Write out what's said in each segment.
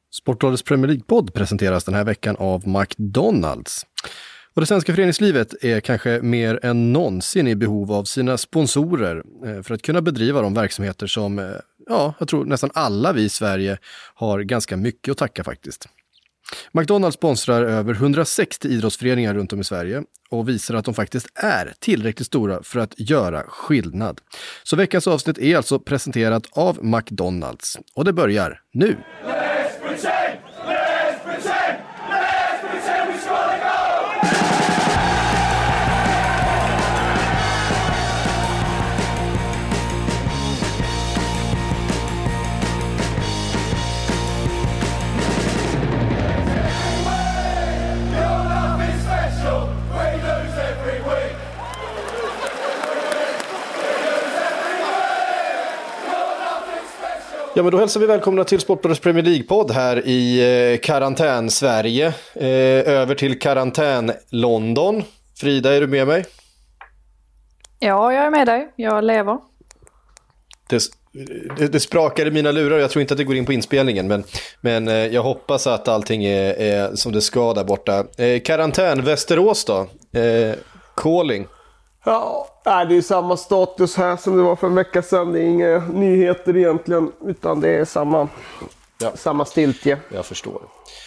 Sportbladets Premier League-podd presenteras den här veckan av McDonalds. Och det svenska föreningslivet är kanske mer än någonsin i behov av sina sponsorer för att kunna bedriva de verksamheter som, jag tror nästan alla vi i Sverige har ganska mycket att tacka faktiskt. McDonalds sponsrar över 160 idrottsföreningar runt om i Sverige och visar att de faktiskt är tillräckligt stora för att göra skillnad. Så veckans avsnitt är alltså presenterat av McDonalds och det börjar nu. Ja, men då hälsar vi välkomna till Sportbladets Premier League-podd här i karantän-Sverige. Över till karantän-London. Frida, är du med mig? Ja, jag är med dig. Jag lever. Det sprakar i mina lurar. Jag tror inte att det går in på inspelningen. Men jag hoppas att allting är som det ska där borta. Karantän, Västerås då? Calling. Ja, det är samma status här som det var för en vecka sedan. Det är inga nyheter egentligen, utan det är samma stiltje. Jag förstår.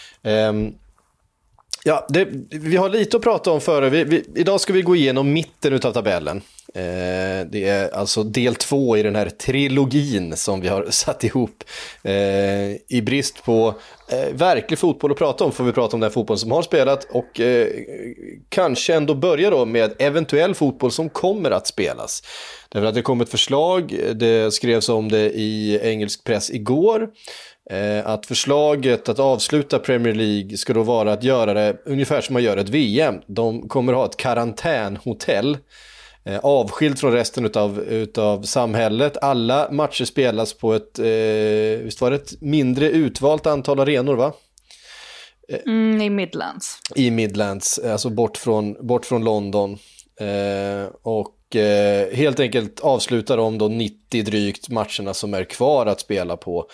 Vi har lite att prata om före. Idag ska vi gå igenom mitten av tabellen. Det är alltså del 2 i den här trilogin som vi har satt ihop. I brist på verklig fotboll att prata om får vi prata om den fotboll som har spelat och kanske ändå börja då med eventuell fotboll som kommer att spelas. Därför att det kom ett förslag, det skrevs om det i engelsk press igår. Att förslaget att avsluta Premier League ska då vara att göra det ungefär som man gör ett VM. De kommer ha ett karantänhotell avskilt från resten utav samhället. Alla matcher spelas på ett visst var det ett mindre utvalt antal arenor, va? I Midlands. I Midlands, alltså bort från London. Och helt enkelt avslutar de då 90 drygt matcherna som är kvar att spela på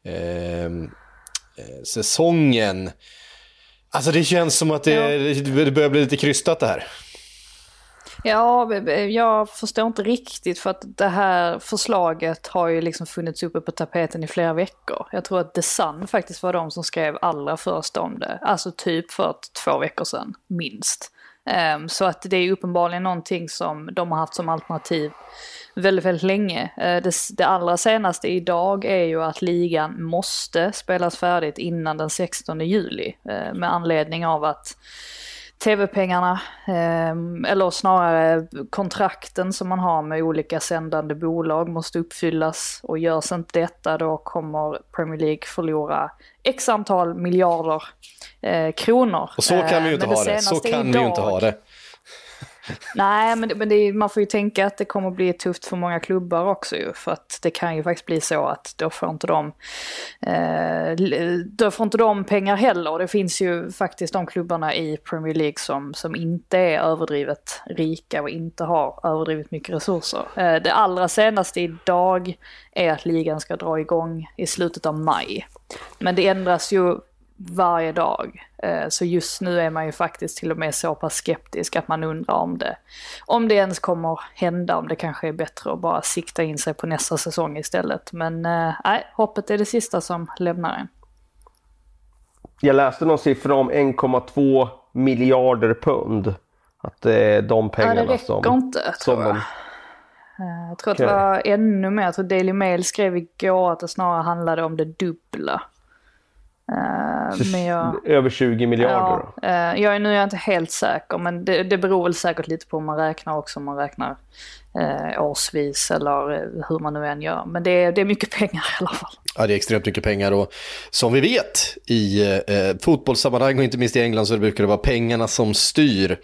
säsongen. Alltså det känns som att det börjar bli lite krystat det här. Ja, jag förstår inte riktigt för att det här förslaget har ju liksom funnits uppe på tapeten i flera veckor. Jag tror att The Sun faktiskt var de som skrev allra först om det. Alltså typ för 2 veckor sedan, minst. Så att det är uppenbarligen någonting som de har haft som alternativ väldigt, väldigt länge. Det allra senaste idag är ju att ligan måste spelas färdigt innan den 16 juli. Med anledning av att tv-pengarna, eller snarare kontrakten som man har med olika sändande bolag måste uppfyllas. Och görs inte detta då kommer Premier League förlora x antal miljarder kronor. Och så kan vi ju inte ha det. Så kan vi ju inte ha det. Nej, men man får ju tänka att det kommer bli tufft för många klubbar också ju, för att det kan ju faktiskt bli så att då får inte de pengar heller. Och det finns ju faktiskt de klubbarna i Premier League som inte är överdrivet rika och inte har överdrivet mycket resurser. Det allra senaste idag är att ligan ska dra igång i slutet av maj. Men det ändras ju varje dag. Så just nu är man ju faktiskt till och med så pass skeptisk att man undrar om det ens kommer hända, om det kanske är bättre att bara sikta in sig på nästa säsong istället. Men nej, hoppet är det sista som lämnar en. Jag läste någon siffra om 1,2 miljarder pund. Att det är de pengarna det räcker inte, tror jag. Jag tror att det var ännu mer. Jag tror Daily Mail skrev igår att det snarare handlade om det dubbla. Över 20 miljarder då? Jag är inte helt säker, men det beror väl säkert lite på om man räknar också, om man räknar årsvis eller hur man nu än gör. Men det är mycket pengar i alla fall. Ja, det är extremt mycket pengar och som vi vet i fotbollssammanhang och inte minst i England så brukar det vara pengarna som styr.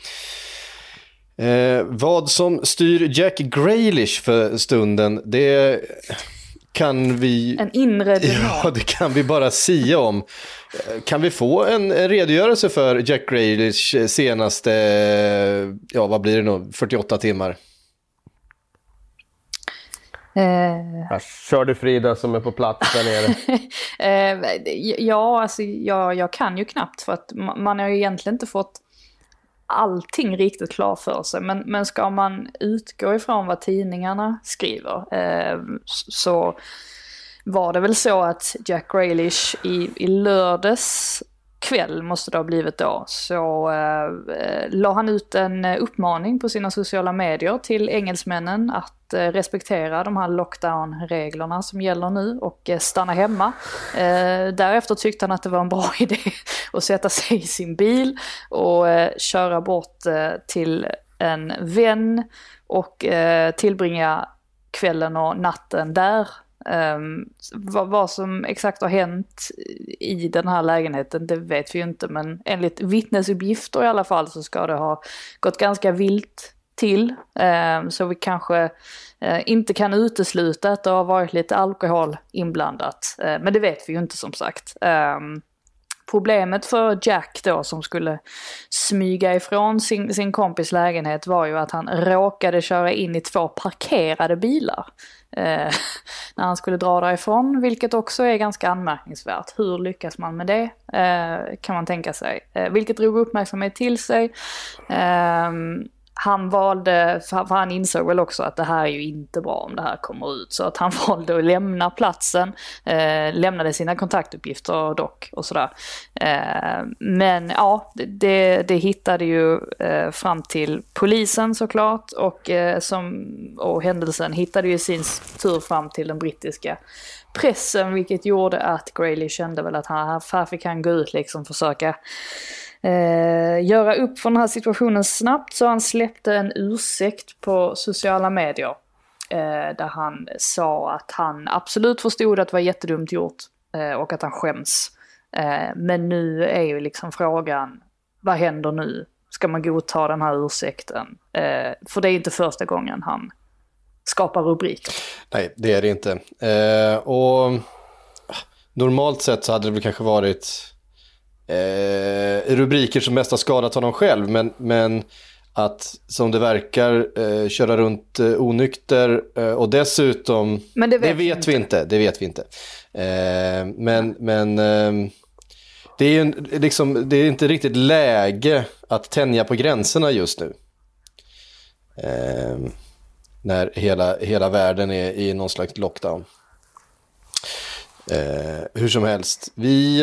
Vad som styr Jack Grealish för stunden, det kan vi... En inre dynam. Ja, det kan vi bara sia om. Kan vi få en redogörelse för Jack Grealish senaste, vad blir det nu, 48 timmar? Kör du Frida som är på plats där nere? Ja, alltså jag kan ju knappt för att man har ju egentligen inte fått allting riktigt klar för sig. Men ska man utgå ifrån vad tidningarna skriver så var det väl så att Jack Grealish i lördags kväll måste det ha blivit då, så la han ut en uppmaning på sina sociala medier till engelsmännen att respektera de här lockdown-reglerna som gäller nu och stanna hemma. Därefter tyckte han att det var en bra idé att sätta sig i sin bil och köra bort till en vän och tillbringa kvällen och natten där. Vad som exakt har hänt i den här lägenheten, det vet vi ju inte, men enligt vittnesuppgifter i alla fall så ska det ha gått ganska vilt till, så vi kanske inte kan utesluta att det har varit lite alkohol inblandat, men det vet vi ju inte som sagt. Problemet för Jack då, som skulle smyga ifrån sin kompis lägenhet, var ju att han råkade köra in i 2 parkerade bilar när han skulle dra därifrån, vilket också är ganska anmärkningsvärt. Hur lyckas man med det, kan man tänka sig. Vilket drog uppmärksamhet till sig. Han valde, för han insåg väl också att det här är ju inte bra om det här kommer ut, så att han valde att lämna platsen, lämnade sina kontaktuppgifter dock och sådär. Men ja, det hittade ju fram till polisen såklart, och händelsen hittade ju sin tur fram till den brittiska pressen, vilket gjorde att Grealish kände väl att här fick han gå ut liksom, försöka göra upp för den här situationen snabbt, så han släppte en ursäkt på sociala medier där han sa att han absolut förstod att det var jättedumt gjort och att han skäms. Men nu är ju liksom frågan, vad händer nu? Ska man godta den här ursäkten? För det är inte första gången han skapar rubriker. Nej, det är det inte. Och normalt sett så hade det väl kanske varit rubriker som mest har skadat honom själv, men att som det verkar köra runt onykter och dessutom, men det vet vi inte. Men det är ju liksom, det är inte riktigt läge att tänja på gränserna just nu. När hela världen är i någon slags lockdown. Hur som helst,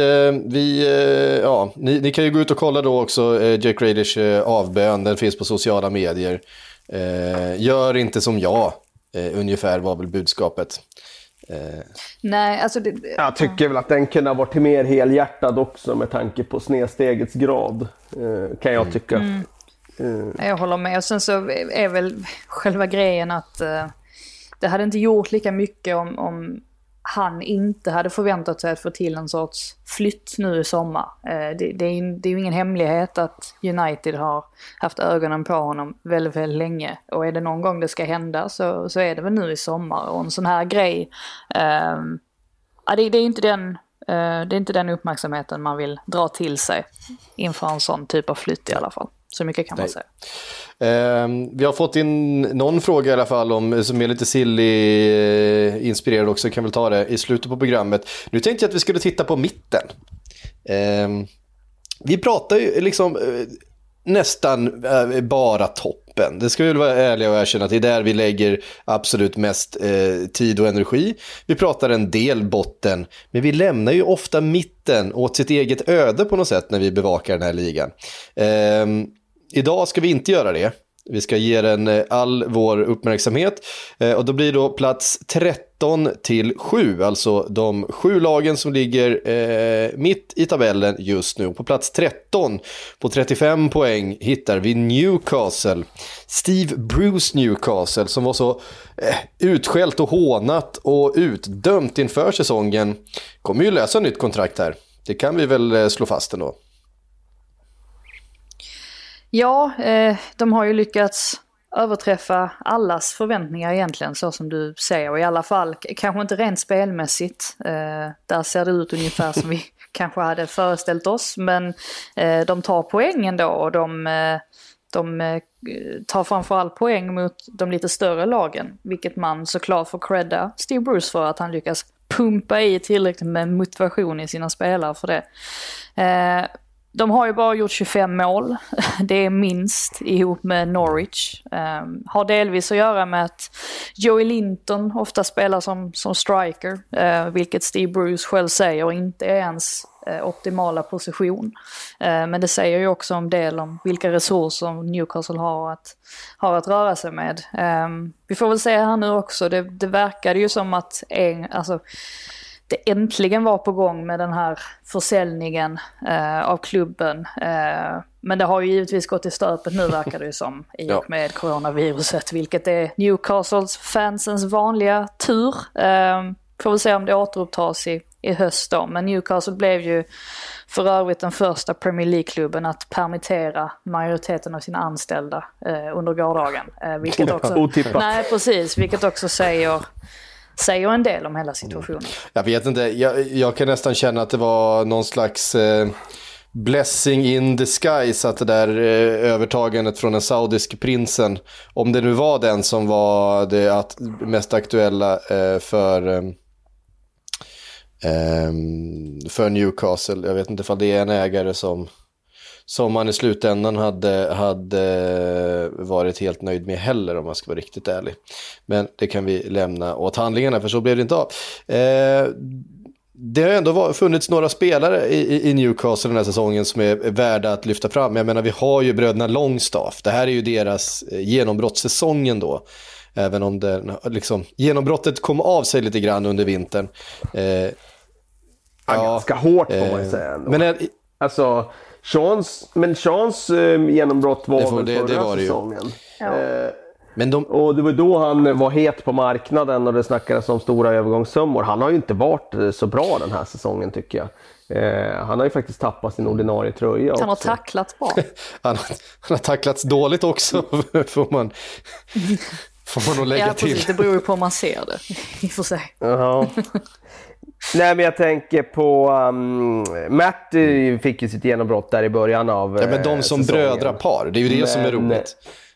ni kan ju gå ut och kolla då också Jack Grealish avbön, den finns på sociala medier. Gör inte som jag, ungefär var väl budskapet. Nej, alltså jag tycker väl att den kunde ha varit mer helhjärtad också med tanke på snedstegets grad, kan jag tycka. Jag håller med, och sen så är väl själva grejen att det hade inte gjort lika mycket om han inte hade förväntat sig att få till en sorts flytt nu i sommar. Det är ju ingen hemlighet att United har haft ögonen på honom väldigt, väldigt länge. Och är det någon gång det ska hända så är det väl nu i sommar. Och en sån här grej, det är inte den uppmärksamheten man vill dra till sig inför en sån typ av flytt i alla fall. Så mycket kan man säga. Vi har fått in någon fråga i alla fall som är lite silly inspirerad också, kan väl ta det i slutet på programmet. Nu tänkte jag att vi skulle titta på mitten. Vi pratar ju liksom nästan bara toppen. Det ska vi väl vara ärliga och erkänna att det är där vi lägger absolut mest tid och energi. Vi pratar en del botten, men vi lämnar ju ofta mitten åt sitt eget öde på något sätt när vi bevakar den här ligan. Idag ska vi inte göra det. Vi ska ge den all vår uppmärksamhet, och då blir då plats 13 till 7, alltså de 7 lagen som ligger mitt i tabellen just nu. På plats 13 på 35 poäng hittar vi Newcastle. Steve Bruce Newcastle, som var så utskällt och hånat och utdömt inför säsongen, kommer ju lösa nytt kontrakt här. Det kan vi väl slå fast ändå. Ja, de har ju lyckats överträffa allas förväntningar egentligen, så som du säger. Och i alla fall, kanske inte rent spelmässigt. Där ser det ut ungefär som vi kanske hade föreställt oss. Men de tar poängen då, och de tar framförallt poäng mot de lite större lagen, vilket man såklart får credda Steve Bruce för, att han lyckas pumpa i tillräckligt med motivation i sina spelare för det. De har ju bara gjort 25 mål, det är minst ihop med Norwich. Har delvis att göra med att Joey Linton ofta spelar som striker, vilket Steve Bruce själv säger inte är ens optimala position. Men det säger ju också en del om vilka resurser Newcastle har att röra sig med. Vi får väl säga här nu också, det verkade ju som att det äntligen var på gång med den här försäljningen av klubben. Men det har ju givetvis gått i stöpet nu, verkar det ju som, i och med coronaviruset, vilket är Newcastles fansens vanliga tur. Får väl se om det återupptas i höst då. Men Newcastle blev ju för övrigt den första Premier League-klubben att permittera majoriteten av sina anställda under gårdagen. Vilket också, otippat. Nej, precis. Vilket också säger en del om hela situationen. Jag vet inte, jag kan nästan känna att det var någon slags blessing in disguise, att det där övertagandet från den saudiske prinsen, om det nu var den som var det mest aktuella för Newcastle. Jag vet inte ifall det är en ägare som man i slutändan hade varit helt nöjd med heller, om man ska vara riktigt ärlig. Men det kan vi lämna åt handlingarna, för så blev det inte av. Det har ändå funnits några spelare i Newcastle den här säsongen som är värda att lyfta fram. Jag menar, vi har ju bröderna Longstaff. Det här är ju deras genombrottssäsongen då. Även om genombrottet kom av sig lite grann under vintern. Ganska hårt får man säga ändå. Men Seans genombrott var väl förra säsongen. Och det var då han var het på marknaden och det snackades om stora övergångssummor. Han har ju inte varit så bra den här säsongen, tycker jag. Han har ju faktiskt tappat sin ordinarie tröja också. Han har tacklats bra. han har tacklats dåligt också, får man nog lägga till. Precis, det beror ju på om man ser det, i och för sig. Nej, men jag tänker på Matt fick ju sitt genombrott där i början av men de som brödrapar, det är ju det som är roligt.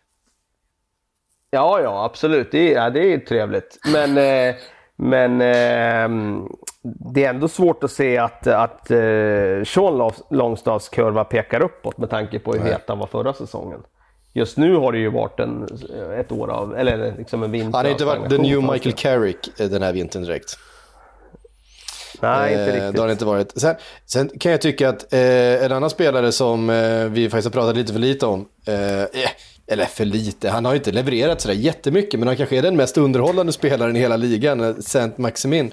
Ja, absolut. Det är trevligt. Men det är ändå svårt att se att Sean Longstaffs kurva pekar uppåt med tanke på hur het han var förra säsongen. Just nu har det ju varit ett år av, eller liksom en vinter. Han har inte varit the new Michael Carrick den här vintern direkt. Nej, inte riktigt. Det har det inte varit. Sen kan jag tycka att en annan spelare som vi faktiskt har pratat lite för lite om, eller för lite, han har ju inte levererat sådär jättemycket, men han kanske är den mest underhållande spelaren i hela ligan, Saint-Maximin.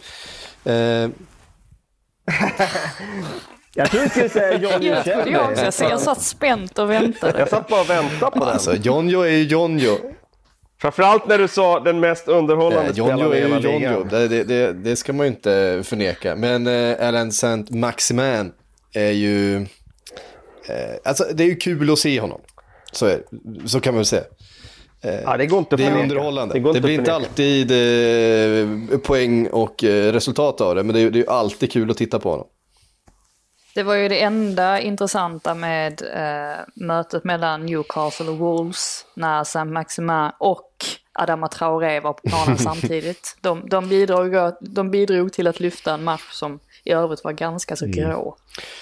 Jag tror du skulle säga Jonjo Kjell. Jag satt spänt och väntade. Jag satt bara och väntade på den. Alltså, Jonjo är ju Jonjo. Framförallt när du sa den mest underhållande spelaren i hela ligan. Det ska man ju inte förneka. Men Alain Saint-Maximin är ju... alltså, det är ju kul att se honom. Så kan man väl säga. Det går inte att förneka. Det är underhållande. Det blir inte alltid poäng och resultat av det, men det är ju alltid kul att titta på honom. Det var ju det enda intressanta med mötet mellan Newcastle och Wolves när Saint-Maximin och Adama Traoré var på planen samtidigt. De bidrog till att lyfta en match som i övrigt var ganska så grå.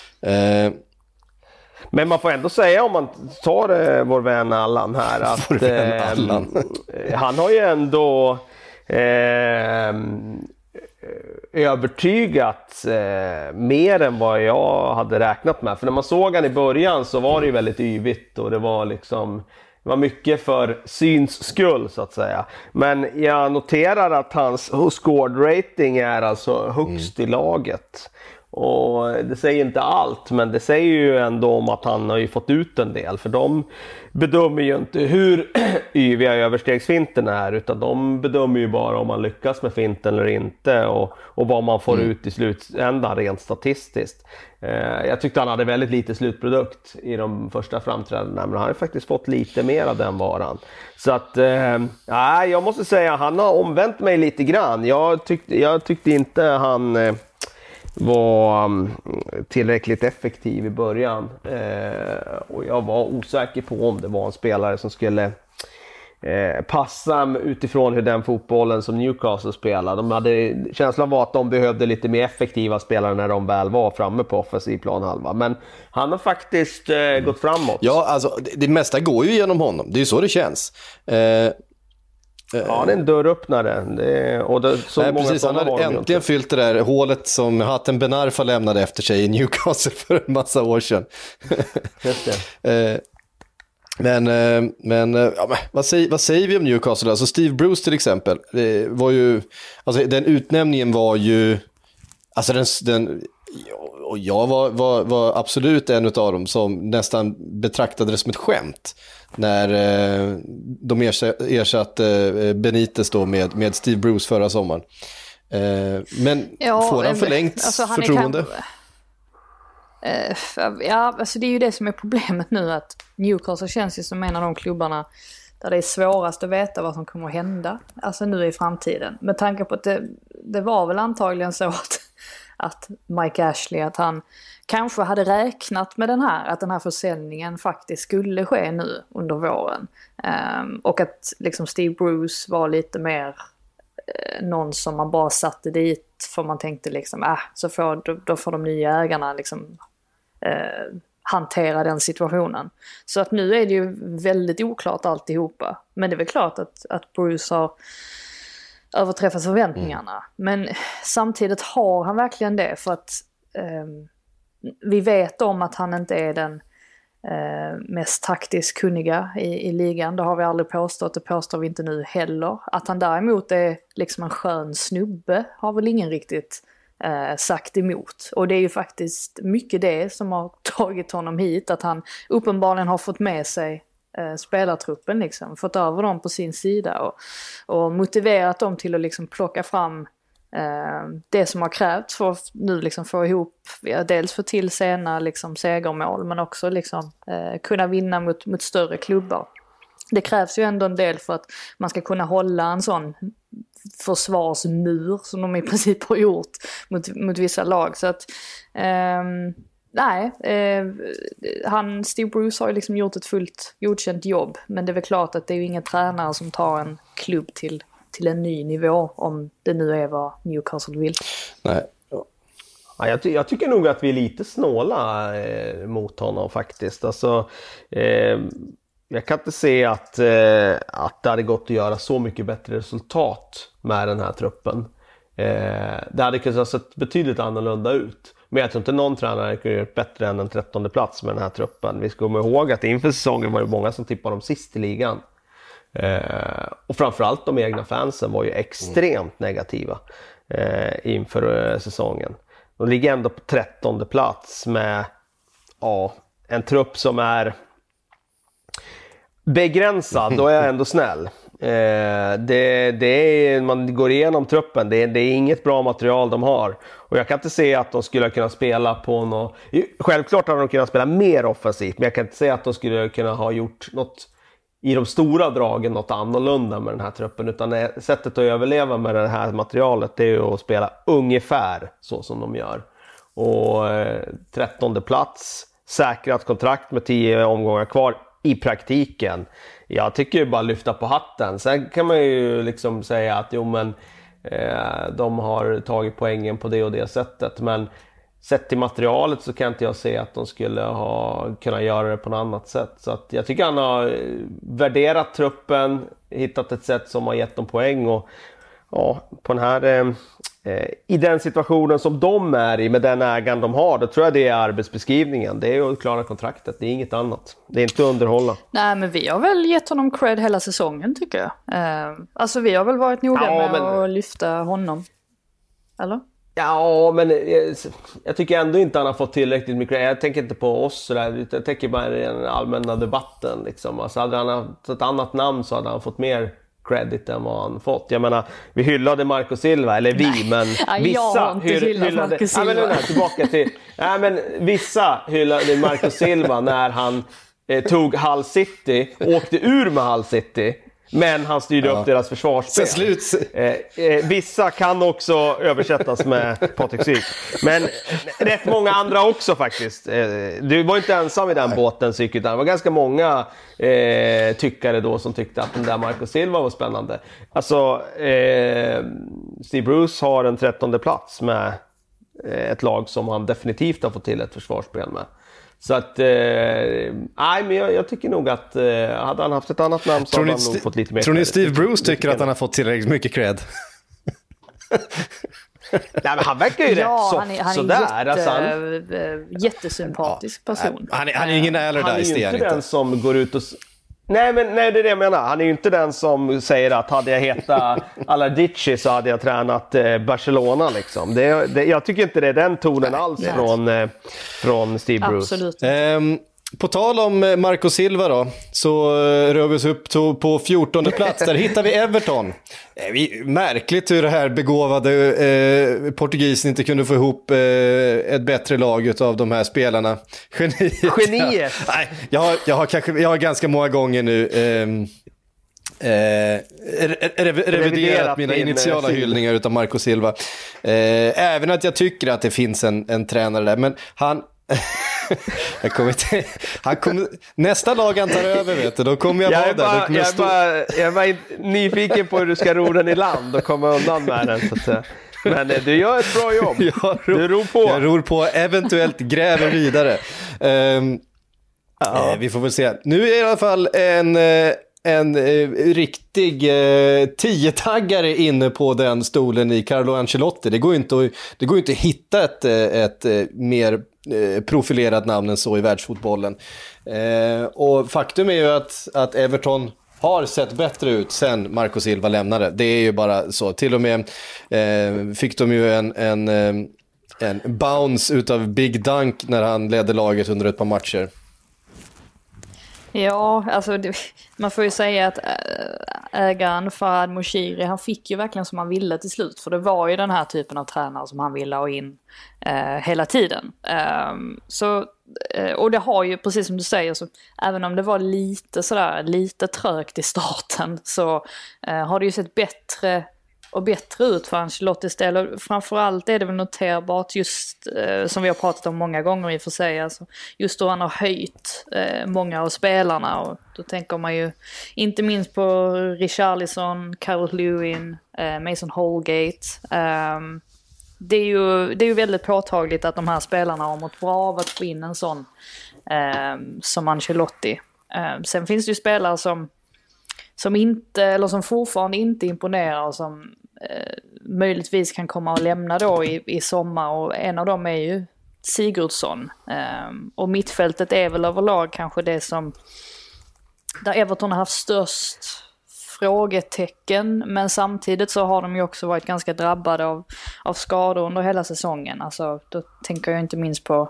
Men man får ändå säga, om man tar vår vän Allan här, att han har ju ändå övertygat mer än vad jag hade räknat med. För när man såg han i början så var det ju väldigt yvigt och det var mycket för syns skull, så att säga. Men jag noterar att hans scored rating är alltså högst i laget. Och det säger inte allt, men det säger ju ändå om att han har ju fått ut en del. För de bedömer ju inte hur yviga överstegsfinten är, utan de bedömer ju bara om man lyckas med finten eller inte och vad man får ut i slutändan rent statistiskt. Jag tyckte han hade väldigt lite slutprodukt i de första framträdandena, men han har faktiskt fått lite mer av den varan. Så att, jag måste säga han har omvänt mig lite grann. Jag tyckte inte han... var tillräckligt effektiv i början. Och jag var osäker på om det var en spelare som skulle passa utifrån hur den fotbollen som Newcastle spelade. De hade känslan var att de behövde lite mer effektiva spelare när de väl var framme på offensiv planhalva. Men han har faktiskt gått framåt. Ja, alltså det mesta går ju genom honom. Det är ju så det känns. Ja, det är en dörröppnare. Precis, han har äntligen fyllt det där hålet som Hatem Ben Arfa lämnade efter sig i Newcastle för en massa år sedan. Just det. Vad säger vi om Newcastle? Alltså Steve Bruce till exempel, det var ju, alltså den utnämningen var ju, alltså och jag var absolut en av dem som nästan betraktade det som ett skämt när de ersatte Benitez då med Steve Bruce förra sommaren. Men får han förlängt förtroende? Ja, alltså det är ju det som är problemet nu, att Newcastle känns ju som en av de klubbarna där det är svårast att veta vad som kommer att hända, alltså nu i framtiden. Med tanke på att det var väl antagligen så att Mike Ashley, att han kanske hade räknat med att den här försäljningen faktiskt skulle ske nu under våren. Och att liksom Steve Bruce var lite mer någon som man bara satte dit för man tänkte liksom, då får de nya ägarna liksom hantera den situationen. Så att nu är det ju väldigt oklart alltihopa. Men det är väl klart att Bruce har överträffat förväntningarna. Men samtidigt har han verkligen det, för att vi vet om att han inte är den mest taktiskt kunniga i ligan. Det har vi aldrig påstått, det påstår vi inte nu heller. Att han däremot är liksom en skön snubbe har väl ingen riktigt sagt emot. Och det är ju faktiskt mycket det som har tagit honom hit, att han uppenbarligen har fått med sig spelartruppen, liksom, fått över dem på sin sida och motiverat dem till att liksom plocka fram det som har krävts för att nu liksom få ihop, dels få till sena liksom segermål, men också liksom kunna vinna mot större klubbar. Det krävs ju ändå en del för att man ska kunna hålla en sån försvarsmur som de i princip har gjort mot vissa lag. Så att Steve Bruce har ju liksom gjort ett fullt godkänt jobb, men det är väl klart att det är ju ingen tränare som tar en klubb till en ny nivå, om det nu är vad Newcastle vill. Nej. Ja, jag tycker nog att vi är lite snåla mot honom faktiskt. Alltså, jag kan inte se att det hade gått att göra så mycket bättre resultat med den här truppen. Det hade kunnat ha sett betydligt annorlunda ut. Men jag tror inte någon tränare kunde göra bättre än en 13:e plats med den här truppen. Vi ska komma ihåg att inför säsongen var det många som tippade dem sist i ligan. Och framförallt de egna fansen var ju extremt negativa inför säsongen. De ligger ändå på 13:e plats med en trupp som är begränsad, då är jag ändå snäll. Det är, man går igenom truppen, det är inget bra material de har. Och jag kan inte se att de skulle kunna spela på något. Självklart hade de kunnat spela mer offensivt, men jag kan inte se att de skulle kunna ha gjort något i de stora dragen, något annorlunda med den här truppen. Utan sättet att överleva med det här materialet, det är att spela ungefär så som de gör. Och 13:e plats, säkrat kontrakt med 10 omgångar kvar i praktiken. Jag tycker ju bara lyfta på hatten. Sen kan man ju liksom säga att de har tagit poängen på det och det sättet. Men sett till materialet så kan inte jag se att de skulle ha kunnat göra det på något annat sätt. Så att jag tycker han har värderat truppen, hittat ett sätt som har gett dem poäng. Och på den här, i den situationen som de är i med den ägaren de har, då tror jag det är arbetsbeskrivningen. Det är att klara kontraktet, det är inget annat. Det är inte att underhålla. Nej, men vi har väl gett honom cred hela säsongen, tycker jag. Alltså vi har väl varit noga med att lyfta honom. Eller? Ja, men jag tycker ändå inte han har fått tillräckligt mycket. Jag tänker inte på oss sådär. Jag tänker bara i den allmänna debatten. Liksom. Alltså hade han haft ett annat namn så hade han fått mer credit än vad han fått. Jag menar, vi hyllade Marco Silva, eller vi, men vissa hyllade Marco Silva. Tillbaka till. Men vissa hyllade Marco Silva när han tog Hull City, åkte ur med Hull City. Men han styrde upp deras försvarsspel. Vissa kan också översättas med Patrik Syk. Men rätt många andra också faktiskt. Du var inte ensam i den båten, Syk, utan det var ganska många tyckare då som tyckte att den där Marco Silva var spännande. Alltså, Steve Bruce har en 13:e plats med ett lag som han definitivt har fått till ett försvarsspel med. Så att, nej, men jag tycker nog att hade han haft ett annat namn så hade han nog fått lite mer. Tror ni Steve Bruce tycker att han har fått tillräckligt mycket cred? Nej, men han verkar ju rätt jättesympatisk person. Han är ingen Allardyce. Han är ju inte den som går ut och... Nej, det är det jag menar. Han är ju inte den som säger att hade jag hetat Allardyce så hade jag tränat Barcelona liksom. Jag tycker inte det är den tonen alls från Steve Bruce. Absolut. På tal om Marco Silva då, så rör vi oss upp på 14:e plats. Där hittar vi Everton. Märkligt hur det här begåvade portugisen inte kunde få ihop ett bättre lag av de här spelarna. Geniet. Nej, jag har ganska många gånger nu reviderat mina initiala hyllningar utav Marco Silva. Även att jag tycker att det finns en tränare där, men han nästa lag han tar över, vet du, då kommer jag vara där. Jag är bara nyfiken på hur du ska ro den i land och komma undan med den, så att säga. Men du gör ett bra jobb. Du ror på. Jag ror på, eventuellt gräver vidare. Vi får väl se. Nu är det i alla fall en riktig 10-taggare inne på den stolen i Carlo Ancelotti. Det går inte att hitta ett mer profilerat namn än så i världsfotbollen. Och faktum är ju att Everton har sett bättre ut sen Marco Silva lämnade. Det är ju bara så. Till och med fick de ju en bounce utav Big Dunk när han ledde laget under ett par matcher. Ja, alltså man får ju säga att ägaren Farhad Moshiri, han fick ju verkligen som han ville till slut. För det var ju den här typen av tränare som han ville ha in hela tiden. Och det har ju, precis som du säger, så även om det var lite trögt i starten, så har det ju sett bättre och bättre ut för Ancelottis del. Och framförallt är det väl noterbart just som vi har pratat om många gånger i och för sig, alltså, just då han har höjt många av spelarna, och då tänker man ju inte minst på Richarlison, Calvert-Lewin, Mason Holgate. Det är ju väldigt påtagligt att de här spelarna har mått bra av att få in en sån som Ancelotti. Sen finns det ju spelare som inte, eller som fortfarande inte imponerar och som möjligtvis kan komma att lämna då i sommar, och en av dem är ju Sigurdsson. Och mittfältet är väl överlag kanske det som där Everton har haft störst frågetecken, men samtidigt så har de ju också varit ganska drabbade av skador under hela säsongen. Alltså, då tänker jag inte minst på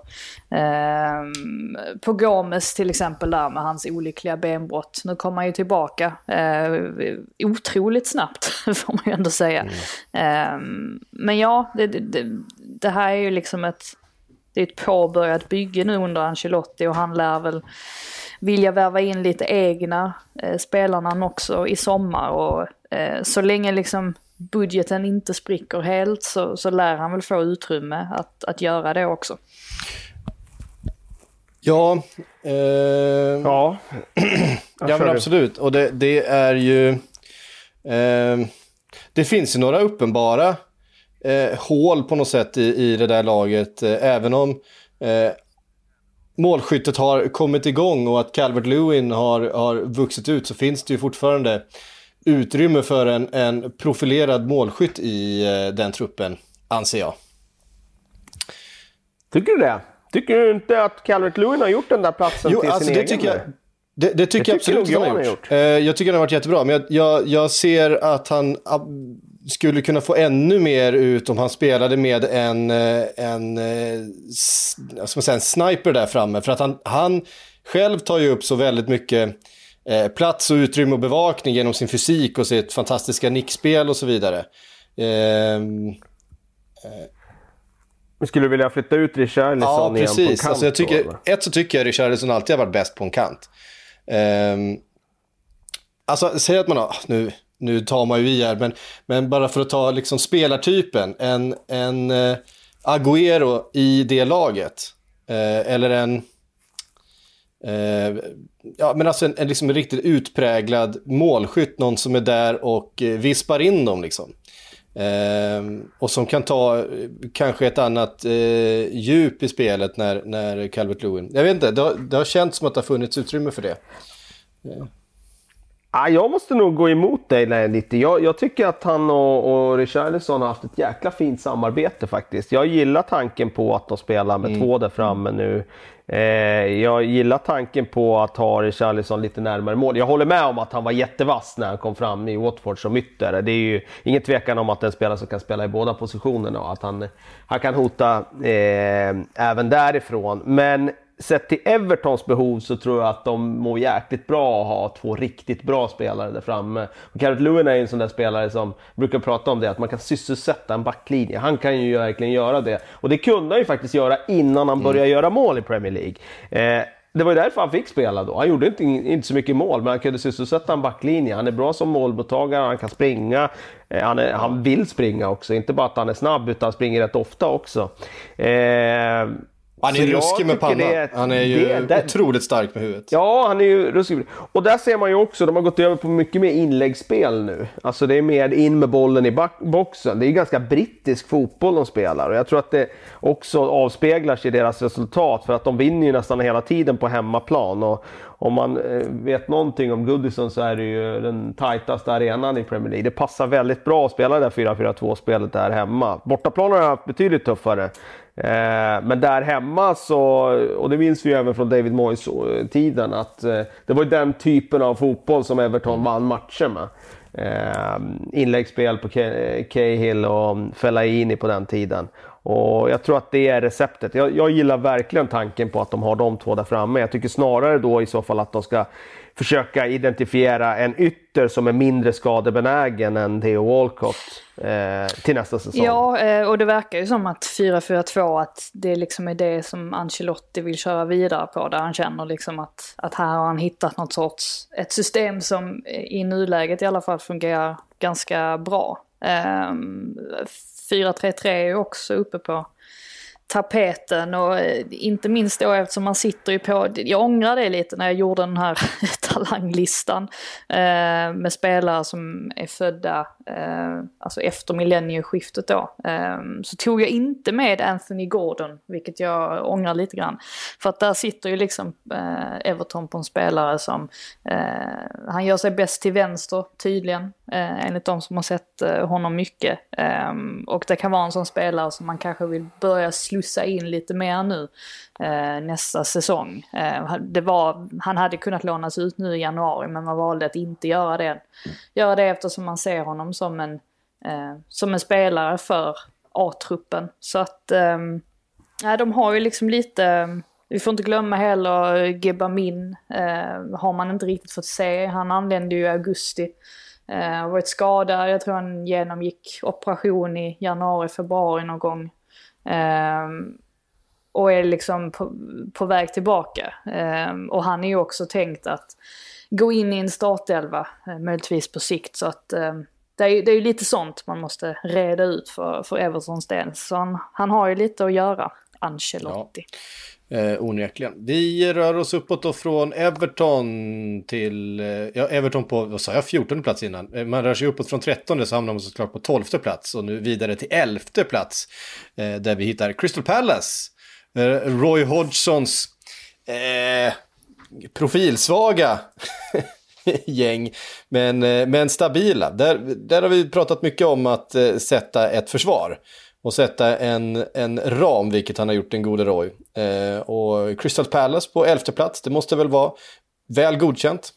Gomes till exempel, där med hans olyckliga benbrott. Nu kommer han ju tillbaka otroligt snabbt, får man ju ändå säga. Men ja, det här är ju liksom ett påbörjat bygge nu under Ancelotti, och han lär väl vilja värva in lite egna spelarna också i sommar, och så länge liksom budgeten inte spricker helt så lär han väl få utrymme att göra det också. Ja, men absolut. Och det är ju det finns ju några uppenbara hål på något sätt i det där laget, även om målskyttet har kommit igång och att Calvert-Lewin har vuxit ut, så finns det ju fortfarande utrymme för en profilerad målskytt i den truppen, anser jag. Tycker du det? Tycker du inte att Calvert-Lewin har gjort den där platsen till sin egen? Det tycker jag absolut han har gjort. Jag tycker han har varit jättebra, men jag ser att han skulle kunna få ännu mer ut om han spelade med en sniper där framme. För att han själv tar ju upp så väldigt mycket plats och utrymme och bevakning genom sin fysik och sitt fantastiska nickspel och så vidare. Skulle du vilja flytta ut Richarlison igen på en kant? Alltså så tycker jag Richarlison alltid har varit bäst på en kant. alltså säg att man har, nu tar man ju i här, men bara för att ta liksom spelartypen, en Agüero i det laget, eller ja, men alltså en liksom riktigt utpräglad målskytt, någon som är där och vispar in dem liksom. Och som kan ta kanske ett annat djup i spelet när Calvert-Lewin. Jag vet inte, det har känts som att det har funnits utrymme för det. Ja, jag måste nog gå emot dig lite. Jag tycker att han och Richarlison har haft ett jäkla fint samarbete faktiskt. Jag gillar tanken på att de spelar med två där framme nu. Jag gillar tanken på att ha Richarlison lite närmare mål. Jag håller med om att han var jättevass när han kom fram i Watford som ytter. Det är ju ingen tvekan om att en spelare som kan spela i båda positionerna och att han kan hota även därifrån. Men sett till Evertons behov så tror jag att de mår jäkligt bra att ha två riktigt bra spelare där framme. Och Calvert-Lewin är en sån där spelare som brukar prata om det, att man kan sysselsätta en backlinje. Han kan ju verkligen göra det. Och det kunde han ju faktiskt göra innan han började göra mål i Premier League. Det var ju därför han fick spela då. Han gjorde inte så mycket mål, men han kunde sysselsätta en backlinje. Han är bra som målmottagare, han kan springa. Han vill springa också, inte bara att han är snabb utan han springer rätt ofta också. Han är ruskig med pannan. Han är ju otroligt stark med huvudet. Ja, han är ju ruskig. Och där ser man ju också, de har gått över på mycket mer inläggsspel nu. Alltså det är mer in med bollen i boxen. Det är ju ganska brittisk fotboll de spelar. Och jag tror att det också avspeglar sig i deras resultat. För att de vinner ju nästan hela tiden på hemmaplan. Och om man vet någonting om Goodison så är det ju den tajtaste arenan i Premier League. Det passar väldigt bra att spela det där 4-4-2-spelet där hemma. Bortaplanen har haft betydligt tuffare. Men där hemma så, och det minns vi ju även från David Moyes tiden, att det var den typen av fotboll som Everton vann matcher med. Inläggsspel på Cahill och Fellaini på den tiden. Och jag tror att det är receptet. Jag gillar verkligen tanken på att de har de två där framme. Jag tycker snarare då i så fall att de ska försöka identifiera en ytter som är mindre skadebenägen än Theo Walcott till nästa säsong. Ja, och det verkar ju som att 4-4-2, att det liksom är det som Ancelotti vill köra vidare på, där han känner liksom att här har han hittat något sorts, ett system som i nuläget i alla fall fungerar ganska bra. 4-3-3 är ju också uppe på tapeten, och inte minst då eftersom man sitter ju på, jag ångrar det lite när jag gjorde den här talanglistan med spelare som är födda alltså efter millennieskiftet då, så tog jag inte med Anthony Gordon, vilket jag ångrar lite grann, för att där sitter ju liksom Everton på en spelare som han gör sig bäst till vänster tydligen, enligt de som har sett honom mycket, och det kan vara en sån spelare som man kanske vill börja slussa in lite mer nu nästa säsong. Han hade kunnat lånas ut nu i januari, men man valde att inte göra det eftersom man ser honom som en spelare för A-truppen. Så att de har ju liksom lite, vi får inte glömma heller Gebamin, har man inte riktigt fått se. Han anlände ju i augusti, varit skadad, jag tror han genomgick operation i januari, februari någon gång. Och är liksom på väg tillbaka. Och han är ju också tänkt att gå in i en startelva, möjligtvis på sikt. Så att det är ju lite sånt man måste reda ut för Evertons del. Så han har ju lite att göra, Ancelotti. Ja. Onekligen. Vi rör oss uppåt då från Everton till Everton på, vad sa jag, 14 plats innan. Man rör sig uppåt från 13, så hamnar man såklart på 12:e plats, och nu vidare till 11:e plats där vi hittar Crystal Palace. Roy Hodgsons profilsvaga gäng, men stabila. Där har vi pratat mycket om att sätta ett försvar och sätta en ram, vilket han har gjort, en god Roy. Och Crystal Palace på 11:e plats, det måste väl vara väl godkänt?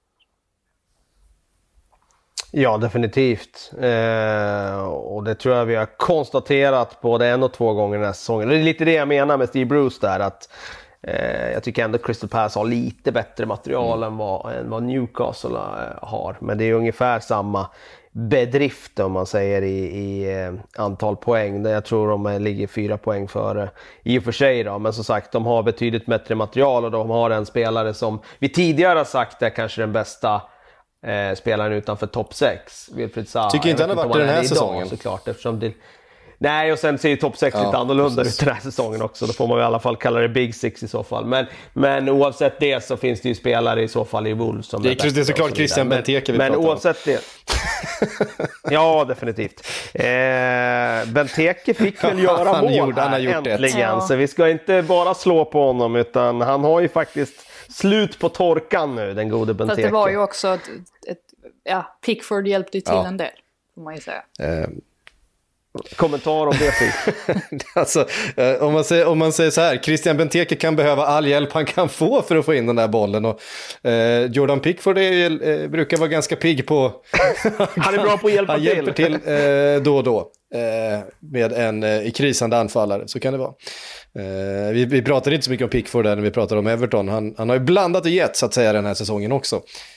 Ja, definitivt. Och det tror jag vi har konstaterat både 1 och 2 gånger den här säsongen. Det är lite det jag menar med Steve Bruce där, att jag tycker ändå Crystal Palace har lite bättre material än vad Newcastle har. Men det är ungefär samma bedrift om man säger i antal poäng. Jag tror de ligger 4 poäng före i och för sig då. Men som sagt, de har betydligt bättre material, och de har en spelare som vi tidigare har sagt är kanske den bästa spelaren utanför topp 6. Wilfried Zaha. Tycker inte han har varit i den här säsongen. Såklart, eftersom det... Nej, och sen ser ju topp 6 lite annorlunda ut den här säsongen också. Då får man i alla fall kalla det Big Six i så fall. Men oavsett det så finns det ju spelare i så fall i Wolves som det är såklart Christian Benteke vi pratar om. Men oavsett det... Ja, definitivt. Benteke fick väl göra mål äntligen. Så vi ska inte bara slå på honom, utan han har ju faktiskt slut på torkan nu, den gode Benteke. Fast det var ju också Pickford hjälpte ju till en del, får man ju säga. Kommentar om det. Alltså, om man säger så här, Christian Benteke kan behöva all hjälp han kan få för att få in den där bollen, och Jordan Pickford brukar vara ganska pigg på han är bra på att hjälpa han hjälper till då och då med en krisande anfallare, så kan det vara. Vi pratar inte så mycket om Pickford där när vi pratar om Everton. Han har ju blandat och gett, så att säga, den här säsongen också.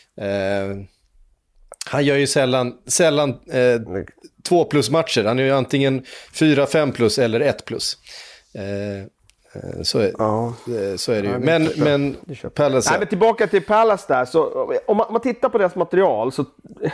Han gör ju sällan 2+ matcher. Han är ju antingen 4, 5+ eller 1+. Så är det ju. Men Palace... Nej, men tillbaka till Palace där. Så, om man tittar på deras material så...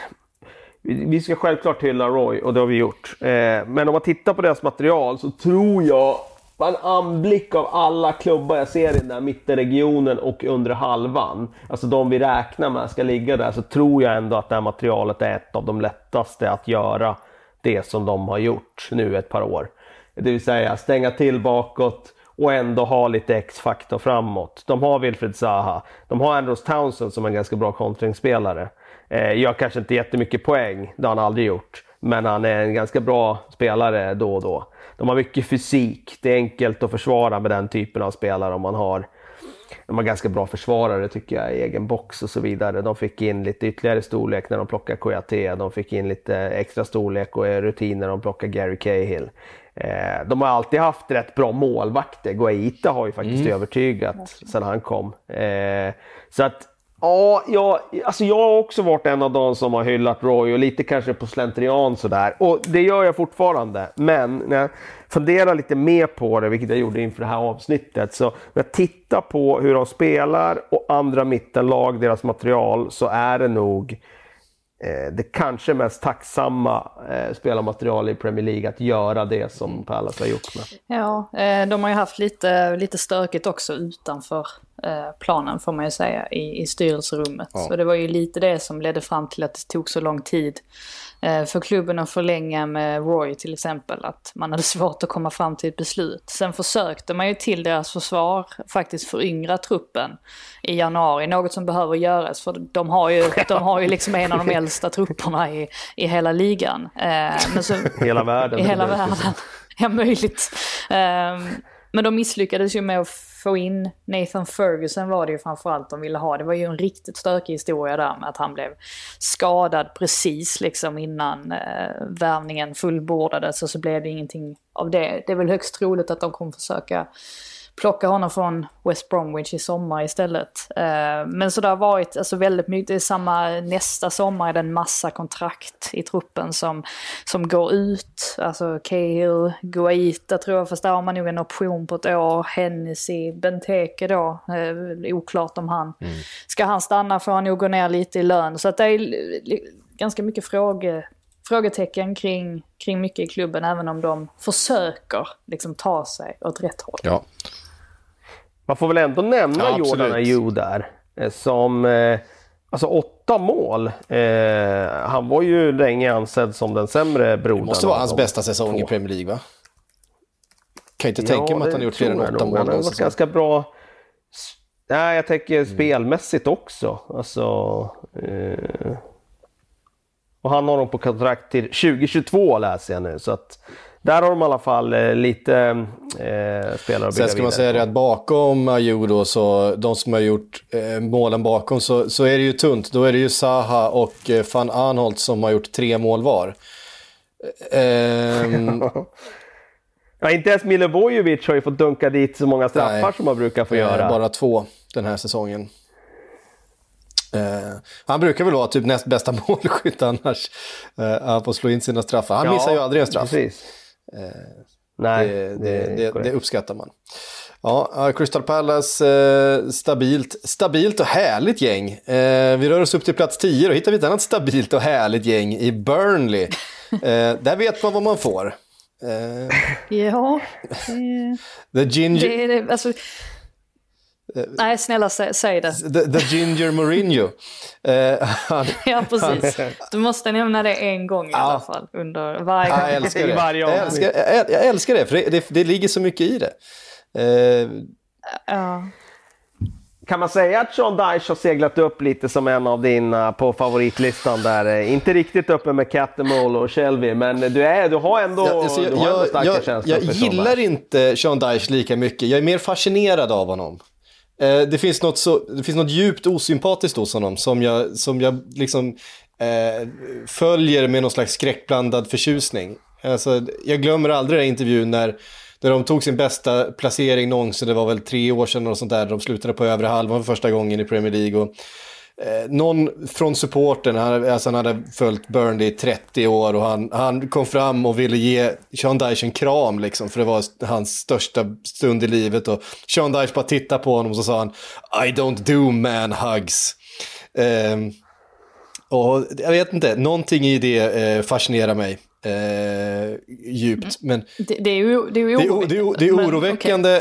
Vi ska självklart hylla Roy, och det har vi gjort. Men om man tittar på deras material så tror jag... En anblick av alla klubbar jag ser i den där mittenregionen och under halvan, alltså de vi räknar med ska ligga där, så tror jag ändå att det här materialet är ett av de lättaste att göra det som de har gjort nu ett par år. Det vill säga stänga till bakåt och ändå ha lite X-faktor framåt. De har Wilfried Zaha, de har Andros Townsend som en ganska bra kontringsspelare. Gör kanske inte jättemycket poäng, det har han aldrig gjort, men han är en ganska bra spelare då och då. De har mycket fysik. Det är enkelt att försvara med den typen av spelare om man har... De har ganska bra försvarare tycker jag i egen box och så vidare. De fick in lite ytterligare storlek när de plockar Kouyaté. De fick in lite extra storlek och rutin när de plockar Gary Cahill. De har alltid haft rätt bra målvakter. Guaita har ju faktiskt övertygat sedan han kom. Så att jag har också varit en av de som har hyllat Roy och lite kanske på slentrian sådär. Och det gör jag fortfarande. Men när jag funderar lite mer på det, vilket jag gjorde inför det här avsnittet, så när jag tittar på hur de spelar och andra mittenlag, deras material, så är det nog det kanske mest tacksamma spelarmaterial i Premier League att göra det som Palace har gjort med. Ja, de har ju haft lite stökigt också utanför planen, får man ju säga, i styrelserummet. Ja. Så det var ju lite det som ledde fram till att det tog så lång tid för klubben att förlänga med Roy till exempel, att man hade svårt att komma fram till ett beslut. Sen försökte man ju till deras försvar faktiskt föryngra truppen i januari, något som behöver göras, för de har ju liksom en av de äldsta trupperna i hela ligan. Men så, hela världen. I hela världen, ja möjligt. Men de misslyckades ju med att få in Nathan Ferguson, var det ju framförallt de ville ha. Det var ju en riktigt stökig historia där med att han blev skadad precis liksom innan värvningen fullbordades, och så blev det ingenting av det. Det är väl högst troligt att de kommer försöka plocka honom från West Bromwich i sommar istället. Men så det har varit alltså väldigt mycket, det är samma nästa sommar, är det en massa kontrakt i truppen som går ut. Alltså Cahill, Guaita tror jag, fast där har man nog en option på ett år. Hennessy, Benteke då, oklart om han. Ska han stanna får han nog gå ner lite i lön. Så att det är ganska mycket frågetecken kring mycket i klubben, även om de försöker liksom ta sig åt rätt håll. Ja. Man får väl ändå nämna Jordan Ayew där som alltså 8 mål. Han var ju länge ansedd som den sämre brodern. Det måste vara hans bästa säsong i Premier League, va? Kan inte tänka mig att han gjort fler än 8 mål. Han var ganska bra. Nej, jag tänker spelmässigt också. Alltså, och han har dem på kontrakt till 2022 läser jag nu, så att där har de i alla fall lite spelare att bygga. Sen ska man säga det att bakom Ayew då, så de som har gjort målen bakom, så är det ju tunt. Då är det ju Zaha och Van Aanholt som har gjort 3 mål var. Ja, inte ens Milivojevic har ju fått dunka dit så många straffar som man brukar få göra. Bara 2 den här säsongen. Han brukar väl vara typ näst bästa målskytt annars. Han får slå in sina straffar. Han missar ju aldrig en straff. Precis. Nej, det uppskattar man. Ja, Crystal Palace, stabilt och härligt gäng. Vi rör oss upp till plats 10 och hittar vi ett annat stabilt och härligt gäng i Burnley. Där vet man vad man får. Ja. The Ginger... Alltså, nej, snälla säg det. The Ginger Mourinho. Ja, precis. Du måste nämna det en gång i alla fall. Under varje gång. Jag älskar det. Jag älskar det, för det ligger så mycket i det. Ja. Kan man säga att Sean Dyche har seglat upp lite som en av dina på favoritlistan där? Inte riktigt uppe med Cattermole och Shelby, men du har ändå starka känslor. Jag gillar inte Sean Dyche lika mycket. Jag är mer fascinerad av honom. Det finns något djupt osympatiskt hos honom som jag liksom följer med någon slags skräckblandad förtjusning. Alltså, jag glömmer aldrig den intervjun när de tog sin bästa placering någonsin. Det var väl 3 år sedan och sånt där. De slutade på övre halvan för första gången i Premier League. Och, någon från supporten, han hade följt Burnley i 30 år och han kom fram och ville ge Sean Dyche en kram liksom, för det var hans största stund i livet. Och Sean Dyche bara tittade på honom och så sa han I don't do man hugs. Och jag vet inte, någonting i det fascinerar mig djupt, men det är oroväckande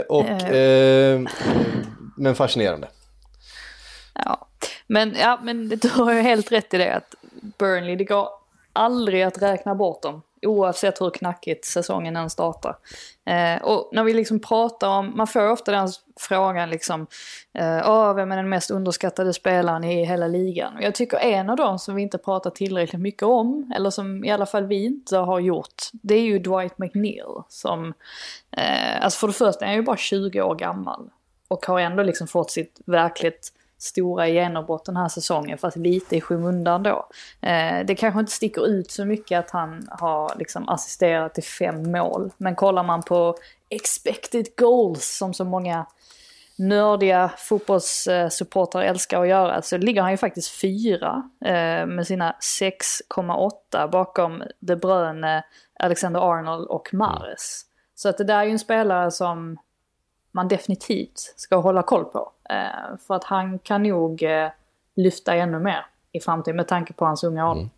men fascinerande. Ja, men du har ju helt rätt i det att Burnley, det går aldrig att räkna bort dem oavsett hur knackigt säsongen än startar. Och när vi liksom pratar om, man får ofta den frågan liksom, vem är den mest underskattade spelaren i hela ligan? Och jag tycker en av dem som vi inte pratar tillräckligt mycket om, eller som i alla fall vi inte har gjort, det är ju Dwight McNeil som, alltså för det första är han ju bara 20 år gammal och har ändå liksom fått sitt verkligt stora genombrott den här säsongen, fast lite i skymundan då. Det kanske inte sticker ut så mycket att han har liksom assisterat till 5 mål. Men kollar man på expected goals, som så många nördiga fotbollssupportrar älskar att göra, så ligger han ju faktiskt 4 med sina 6,8 bakom De Bruyne, Alexander-Arnold och Mahrez. Så att det där är ju en spelare som man definitivt ska hålla koll på. För att han kan nog lyfta ännu mer i framtiden med tanke på hans unga ålder.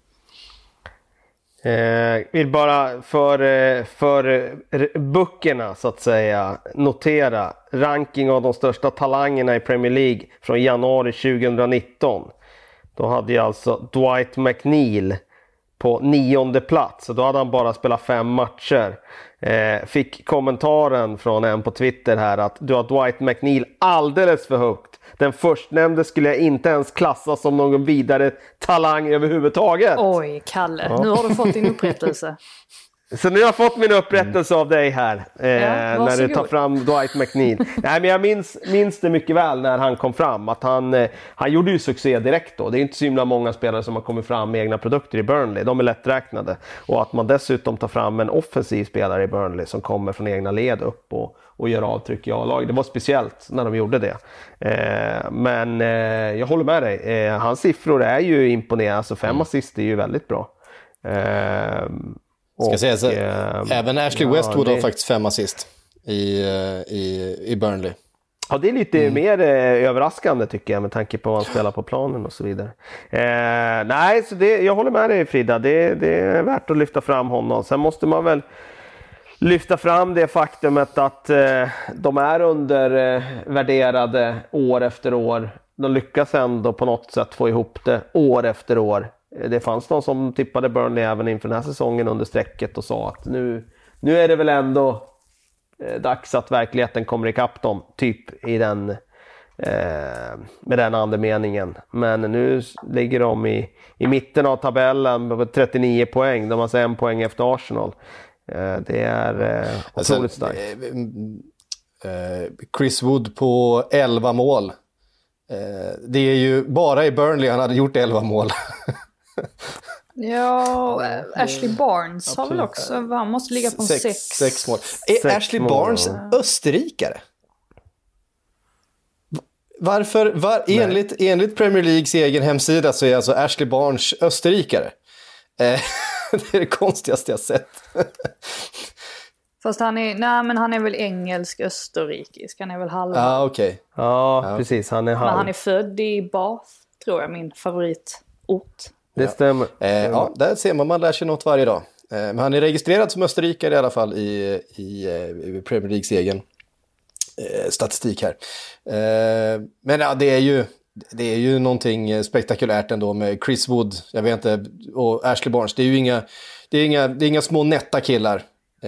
Vill bara för böckerna så att säga notera ranking av de största talangerna i Premier League från januari 2019. Då hade jag alltså Dwight McNeil på 9:e plats, och då hade han bara spelat 5 matcher. Fick kommentaren från en på Twitter här att du har Dwight McNeil alldeles för högt. Den förstnämnde skulle jag inte ens klassa som någon vidare talang överhuvudtaget. Oj, Kalle, nu har du fått din upprättelse. Så nu har jag fått min upprättelse av dig här, när du tar fram Dwight McNeil. Nej, men jag minns det mycket väl när han kom fram, att han gjorde ju succé direkt då. Det är inte så himla många spelare som har kommit fram med egna produkter i Burnley, de är lätträknade. Och att man dessutom tar fram en offensiv spelare i Burnley som kommer från egna led upp och gör avtryck i A-lag. Det var speciellt när de gjorde det. Men jag håller med dig, hans siffror är ju imponerande, alltså 5 assist är ju väldigt bra. Ska säga så, även Ashley Westwood har faktiskt 5 assist i Burnley. Ja, det är lite mer överraskande tycker jag, med tanke på vad han spelar på planen och så vidare. Nej, så jag håller med dig Frida, det är värt att lyfta fram honom. Sen måste man väl lyfta fram det faktumet att de är undervärderade år efter år. De lyckas ändå på något sätt få ihop det år efter år. Det fanns någon som tippade Burnley även inför den här säsongen under strecket och sa att nu är det väl ändå dags att verkligheten kommer ikapp dem, typ i den med den andemeningen. Men nu ligger de i mitten av tabellen med 39 poäng. De har alltså 1 poäng efter Arsenal. Det är otroligt starkt. Chris Wood på 11 mål. Det är ju bara i Burnley han hade gjort 11 mål. Ja, Ashley Barnes har väl också, han måste ligga på 6 mål. Är Ashley Barnes österrikare? Varför? Enligt Premier Leagues egen hemsida så är alltså Ashley Barnes österrikare. Det är det konstigaste jag sett. Fast han är väl engelsk-österrikisk. Han är väl halva. Ja, okej. Ja, precis. Han är halv. Men han är född i Bath, tror jag, min favoritort. Det stämmer. Ja, där ser man lär sig något varje dag. Men han är registrerad som österrikare i alla fall i Premier Leagues egen statistik här. Men ja, det är ju någonting spektakulärt ändå med Chris Wood, jag vet inte, och Ashley Barnes. Det är inga små nätta killar.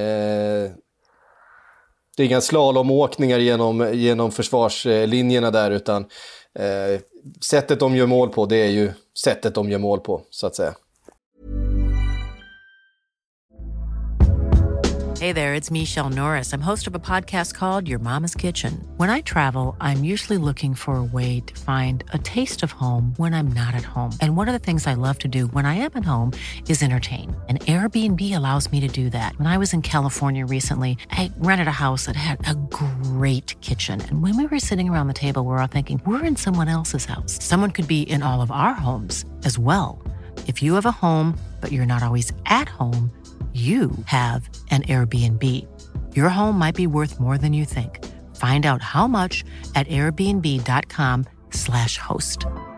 Det är inga slalomåkningar genom försvarslinjerna där, utan sättet de gör mål på, det är ju sättet de gör mål på, så att säga. Hey there, it's Michelle Norris. I'm host of a podcast called Your Mama's Kitchen. When I travel, I'm usually looking for a way to find a taste of home when I'm not at home. And one of the things I love to do when I am at home is entertain. And Airbnb allows me to do that. When I was in California recently, I rented a house that had a great kitchen. And when we were sitting around the table, we were all thinking, we're in someone else's house. Someone could be in all of our homes as well. If you have a home, but you're not always at home, you have an Airbnb. Your home might be worth more than you think. Find out how much at airbnb.com/host.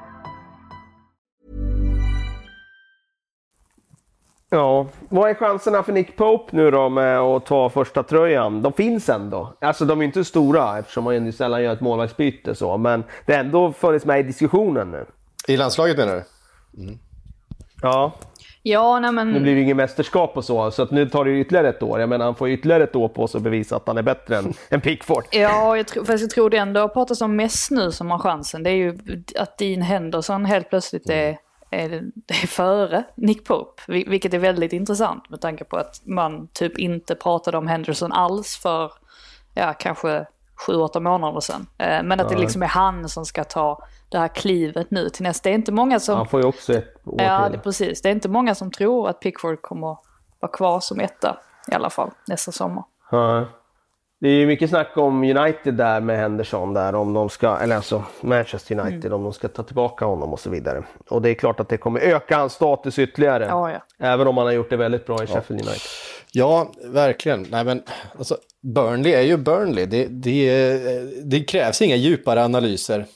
Ja, vad är chanserna för Nick Pope nu då med att ta första tröjan? De finns ändå. Alltså de är inte stora eftersom man sällan gör ett målvaktsbyte så, men det är ändå funnits med i diskussionen nu. I landslaget menar du? Mm. Ja. Ja, nej men... Nu blir det ingen mästerskap och så att nu tar det ytterligare ett år. Jag menar, han får ytterligare ett år på sig att bevisa att han är bättre än Pickford. Ja, jag tror det ändå pratas om mest nu som har chansen. Det är ju att Dean Henderson helt plötsligt är före Nick Pope. Vilket är väldigt intressant med tanke på att man typ inte pratade om Henderson alls för kanske 7-8 månader sedan. Men att det liksom är han som ska ta det här klivet nu till nästa. Det är inte många som... Han får ju också ett år till. Ja, precis. Det är inte många som tror att Pickford kommer vara kvar som etta i alla fall nästa sommar. Ja. Det är ju mycket snack om United där med Henderson där, om de ska, eller alltså Manchester United, om de ska ta tillbaka honom och så vidare. Och det är klart att det kommer öka hans status ytterligare. Ja. Även om han har gjort det väldigt bra i Sheffield United. Ja, verkligen. Nej, men alltså, Burnley är ju Burnley. Det krävs inga djupare analyser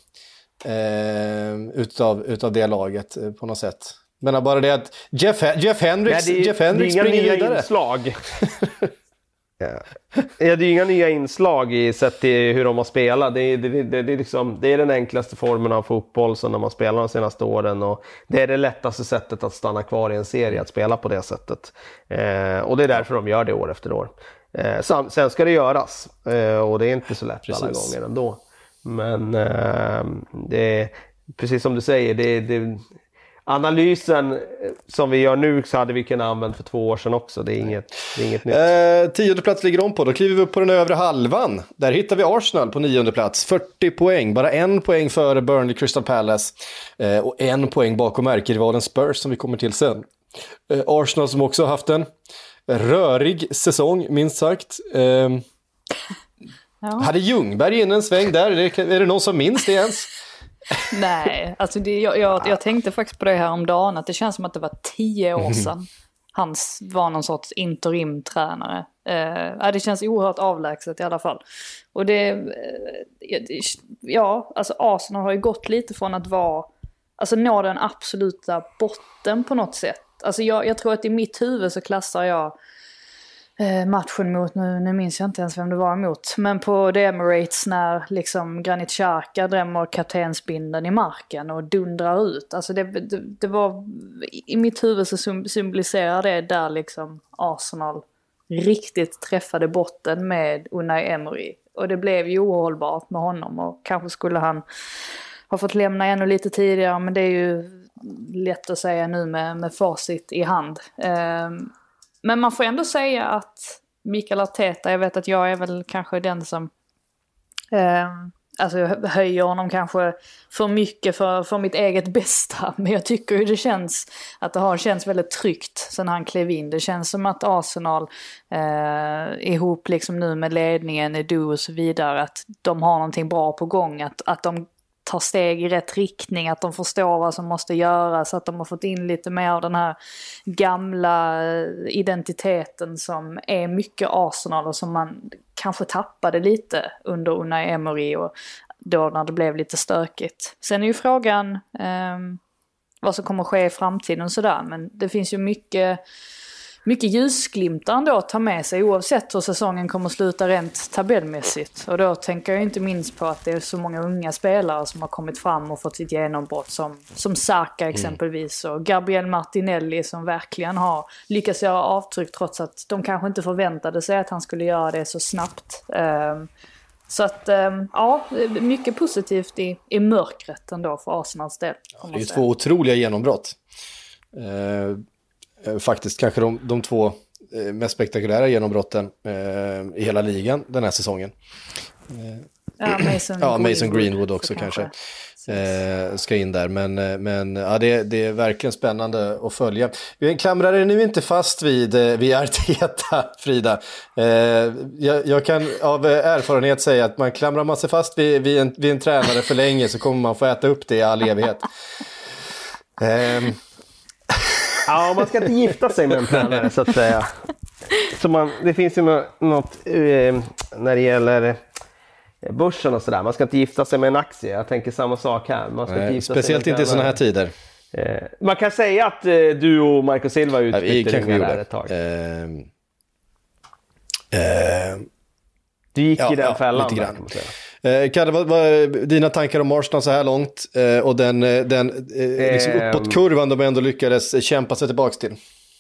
utav det laget på något sätt. Men bara det att Jeff Hendricks springer vidare. Inslag. Det är inga nya inslag i sett till hur de har spelat. Det är den enklaste formen av fotboll som när man spelar de senaste åren, och det är det lättaste sättet att stanna kvar i en serie, att spela på det sättet. Och det är därför de gör det år efter år. Sen ska det göras, och det är inte så lätt alla gånger ändå. Men det är precis som du säger, analysen som vi gör nu så hade vi kunnat använda för 2 år sedan också. Det är inget nytt. 10:e plats ligger de på. Då kliver vi upp på den övre halvan. Där hittar vi Arsenal på 9:e plats. 40 poäng. Bara 1 poäng före Burnley Crystal Palace. Och 1 poäng bakom ärkerivalen Spurs som vi kommer till sen. Arsenal som också har haft en rörig säsong, minst sagt. Hade Ljungberg in en sväng där? Är det någon som minns det ens? Nej, alltså jag tänkte faktiskt på det här om dagen, att det känns som att det var 10 år sedan han var någon sorts interimtränare. Det känns oerhört avlägset i alla fall. Och alltså Arsenal har ju gått lite från att nå den absoluta botten på något sätt. Alltså jag tror att i mitt huvud så klassar jag matchen mot, nu minns jag inte ens vem det var emot, men på The Emirates när liksom Granit Xhaka drämmer kaptensbindeln i marken och dundrar ut. Alltså det var, i mitt huvud så symboliserar det där liksom Arsenal riktigt träffade botten med Unai Emery. Och det blev ju ohållbart med honom, och kanske skulle han ha fått lämna ännu lite tidigare, men det är ju lätt att säga nu med facit i hand. Men man får ändå säga att Mikael Arteta, jag vet att jag är väl kanske den som höjer honom kanske för mycket för mitt eget bästa. Men jag tycker ju att det har känts väldigt tryggt sen han klev in. Det känns som att Arsenal ihop liksom nu med ledningen, Edu och så vidare, att de har någonting bra på gång. Att de tar steg i rätt riktning, att de förstår vad som måste göras, att de har fått in lite mer av den här gamla identiteten som är mycket Arsenal och som man kanske tappade lite under Unai Emery och då när det blev lite stökigt. Sen är ju frågan vad som kommer att ske i framtiden och sådär, men det finns ju mycket ljusglimtar ändå att ta med sig oavsett hur säsongen kommer att sluta rent tabellmässigt. Och då tänker jag inte minst på att det är så många unga spelare som har kommit fram och fått sitt genombrott som Saka exempelvis och Gabriel Martinelli som verkligen har lyckats göra avtryck trots att de kanske inte förväntade sig att han skulle göra det så snabbt. Så att ja, mycket positivt i mörkret ändå för Arsenals del. Ja, det är ju två otroliga genombrott. Faktiskt kanske de två mest spektakulära genombrotten i hela ligan den här säsongen. Mason Greenwood också kanske ska in där. Men ja, det är verkligen spännande att följa. Vi klamrar det nu inte fast vid Arteta, Frida. Jag kan av erfarenhet säga att klamrar man sig fast vid en tränare för länge så kommer man få äta upp det i all evighet. Ja, man ska inte gifta sig med en tränare så att säga. Så det finns ju något när det gäller börsen och sådär. Man ska inte gifta sig med en aktie. Jag tänker samma sak här. Man ska inte speciellt inte i sådana här tider. Man kan säga att du och Marco Silva utbytte där ett tag. Du gick i den fällan. Lite grann. Kalle, vad är dina tankar om Arsenal så här långt och den liksom uppåtkurvan de ändå lyckades kämpa sig tillbaka till?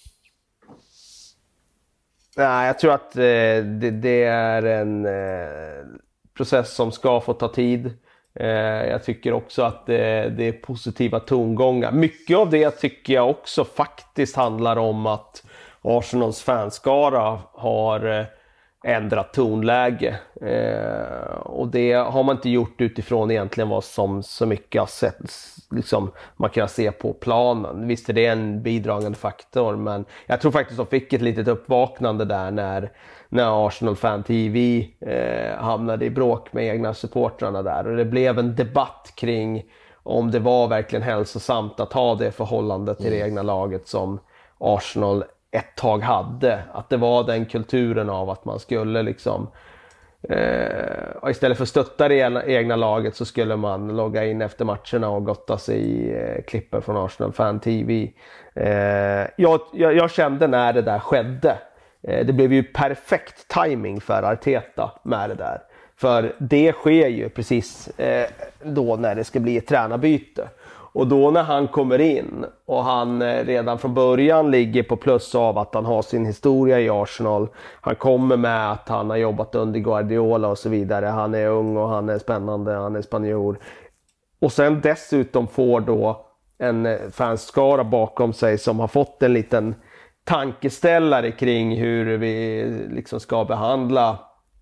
Nej, jag tror att det är en process som ska få ta tid. Jag tycker också att det är positiva tongångar. Mycket av det tycker jag också faktiskt handlar om att Arsenals fanskara har ändrat tonläge. Och det har man inte gjort utifrån egentligen vad som så mycket har sett, liksom, man kan se på planen. Visst är det en bidragande faktor, men jag tror faktiskt att de fick ett litet uppvaknande där när Arsenal Fan TV hamnade i bråk med egna supportrarna där. Och det blev en debatt kring om det var verkligen hälsosamt att ha det förhållandet till det egna laget som Arsenal ett tag hade. Att det var den kulturen av att man skulle liksom istället för att stötta det egna laget så skulle man logga in efter matcherna och gotta sig i klippen från Arsenal Fan TV. Jag kände när det där skedde, det blev ju perfekt timing för Arteta med det där. För det sker ju precis då när det ska bli ett tränarbyte. Och då när han kommer in och han redan från början ligger på plus av att han har sin historia i Arsenal. Han kommer med att han har jobbat under Guardiola och så vidare. Han är ung och han är spännande, han är spanjor. Och sen dessutom får då en fanskara bakom sig som har fått en liten tankeställare kring hur vi liksom ska behandla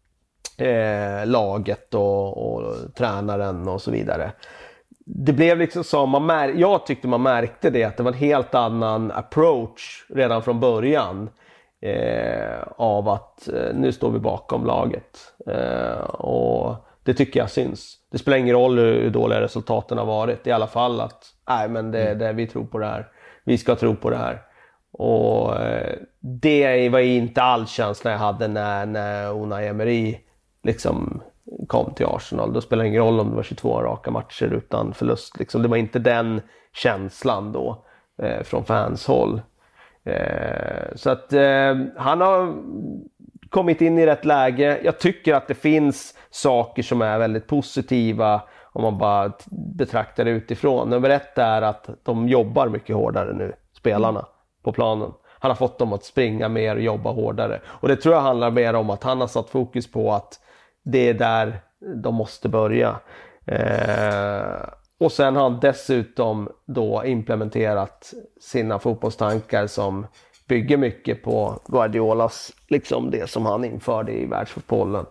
laget och tränaren och så vidare. Det blev liksom så, jag tyckte man märkte det, att det var en helt annan approach redan från början av att nu står vi bakom laget. Och det tycker jag syns. Det spelar ingen roll hur dåliga resultaten har varit, i alla fall att vi tror på det här. Vi ska tro på det här. Och det var inte all känsla jag hade när Unai Emery liksom kom till Arsenal. Då spelar det ingen roll om det var 22 raka matcher utan förlust. Liksom. Det var inte den känslan då från fans håll. Så att han har kommit in i rätt läge. Jag tycker att det finns saker som är väldigt positiva om man bara betraktar det utifrån. Nummer ett är att de jobbar mycket hårdare nu, spelarna på planen. Han har fått dem att springa mer och jobba hårdare. Och det tror jag handlar mer om att han har satt fokus på att det är där de måste börja. Och sen har han dessutom då implementerat sina fotbollstankar som bygger mycket på Guardiolas, liksom det som han införde i världsfotbollen.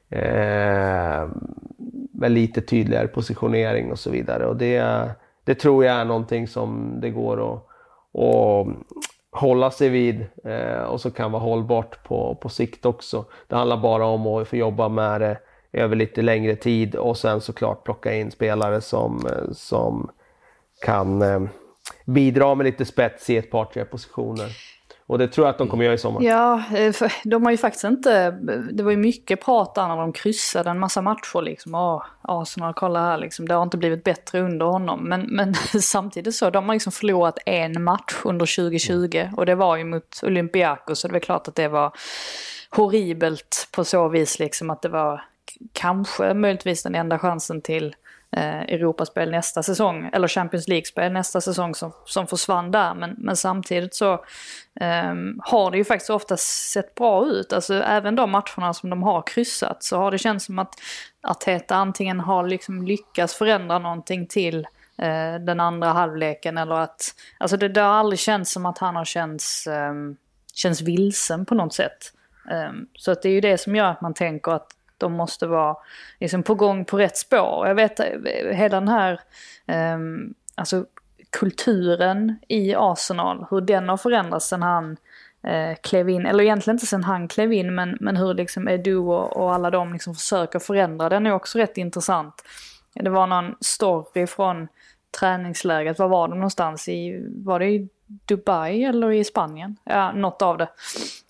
Med lite tydligare positionering och så vidare. Och det tror jag är någonting som det går att hålla sig vid och så kan vara hållbart på sikt också. Det handlar bara om att få jobba med det över lite längre tid och sen såklart plocka in spelare som kan bidra med lite spets i ett par tre positioner. Och det tror jag att de kommer göra i sommar. Ja, de har ju faktiskt inte... Det var ju mycket prat när de kryssade en massa matcher liksom. Arsenal, kolla här liksom. Det har inte blivit bättre under honom. Men samtidigt så, de har liksom förlorat en match under 2020. Och det var ju mot Olympiakos. Så det är klart att det var horribelt på så vis liksom. Att det var kanske möjligtvis den enda chansen till Europaspel nästa säsong, eller Champions League-spel nästa säsong som försvann där, men samtidigt så har det ju faktiskt ofta sett bra ut, alltså även de matcherna som de har kryssat så har det känts som att Arteta antingen har liksom lyckats förändra någonting till den andra halvleken, eller att alltså det har aldrig känts som att han har känns vilsen på något sätt, så att det är ju det som gör att man tänker att de måste vara liksom på gång på rätt spår. Jag vet hela den här alltså kulturen i Arsenal, hur den har förändrats sen han klev in, eller egentligen inte sen han klev in, men hur liksom Edu och alla de liksom försöker förändra den är också rätt intressant. Det var någon story från träningsläget, var var de någonstans var det i Dubai eller i Spanien? Ja, något av det.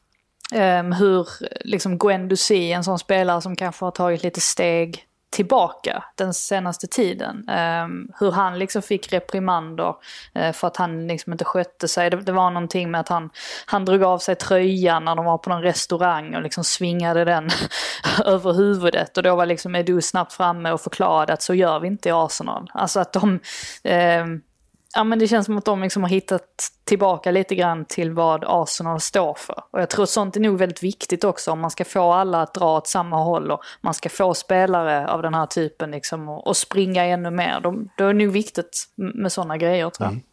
Hur liksom Guendouzi, en sån spelare som kanske har tagit lite steg tillbaka den senaste tiden, hur han liksom fick reprimander för att han liksom inte skötte sig. Det var någonting med att han drog av sig tröjan när de var på någon restaurang och liksom svingade den över huvudet, och då var liksom Edu snabbt framme och förklarade att så gör vi inte i Arsenal. Alltså att de ja, men det känns som att de liksom har hittat tillbaka lite grann till vad Arsenal står för. Och jag tror att sånt är nog väldigt viktigt också, om man ska få alla att dra åt samma håll och man ska få spelare av den här typen liksom och springa ännu mer. Då är det nog viktigt med sådana grejer, tror jag.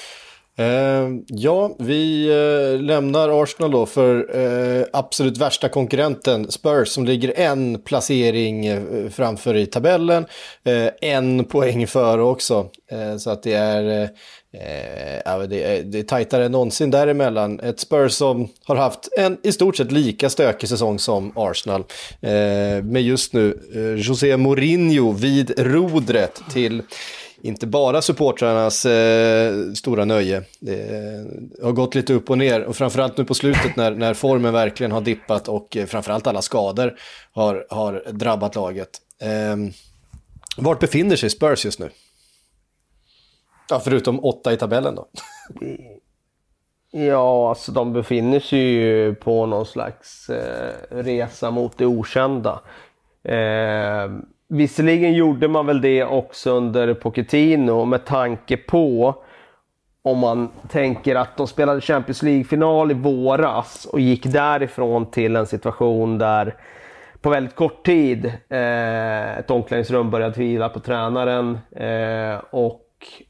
Ja, vi lämnar Arsenal då för absolut värsta konkurrenten Spurs, som ligger en placering framför i tabellen, en poäng före också, så att det är tajtare än någonsin däremellan. Ett Spurs som har haft en i stort sett lika stökig säsong som Arsenal, med just nu José Mourinho vid rodret till inte bara supportrarnas stora nöje. Det har gått lite upp och ner, och framförallt nu på slutet när formen verkligen har dippat och framförallt alla skador har drabbat laget. Vart befinner sig Spurs just nu? Ja, förutom 8 i tabellen då. Ja, alltså de befinner sig ju på någon slags resa mot det okända. Visserligen gjorde man väl det också under Pochettino, med tanke på, om man tänker att de spelade Champions League-final i våras och gick därifrån till en situation där på väldigt kort tid ett omklädningsrum började tvivla på tränaren och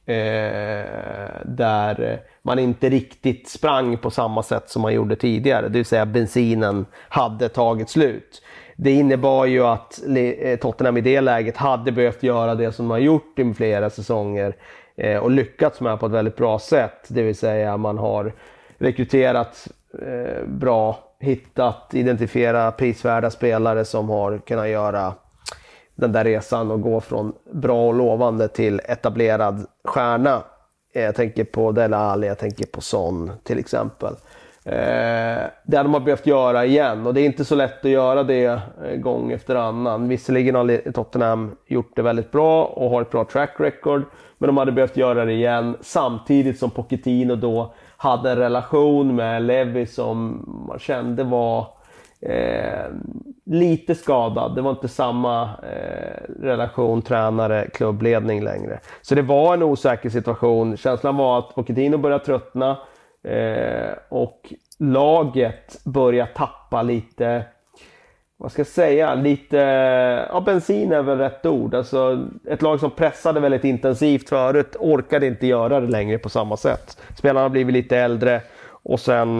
där man inte riktigt sprang på samma sätt som man gjorde tidigare, det vill säga bensinen hade tagit slut. Det innebar ju att Tottenham i det läget hade behövt göra det som man gjort i flera säsonger och lyckats med på ett väldigt bra sätt. Det vill säga man har rekryterat bra, hittat, identifiera prisvärda spelare som har kunnat göra den där resan och gå från bra och lovande till etablerad stjärna. Jag tänker på Dele Alli, jag tänker på Son till exempel. Det hade man behövt göra igen, och det är inte så lätt att göra det gång efter annan. Visserligen har Tottenham gjort det väldigt bra och har ett bra track record, men de hade behövt göra det igen, samtidigt som Pochettino då hade en relation med Levy som man kände var lite skadad. Det var inte samma relation tränare-klubbledning längre. Så det var en osäker situation. Känslan var att Pochettino började tröttna och laget började tappa lite, vad ska jag säga, lite, ja, bensin är väl rätt ord. Alltså ett lag som pressade väldigt intensivt förut orkade inte göra det längre på samma sätt. Spelarna har blivit lite äldre och sen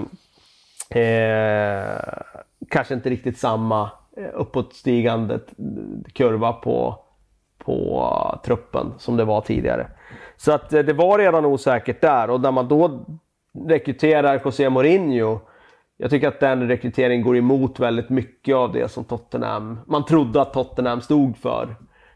kanske inte riktigt samma uppåtstigande kurva på truppen som det var tidigare. Så att det var redan osäkert där, och när man då rekryterar José Mourinho jag tycker att den rekryteringen går emot väldigt mycket av det som man trodde att Tottenham stod för.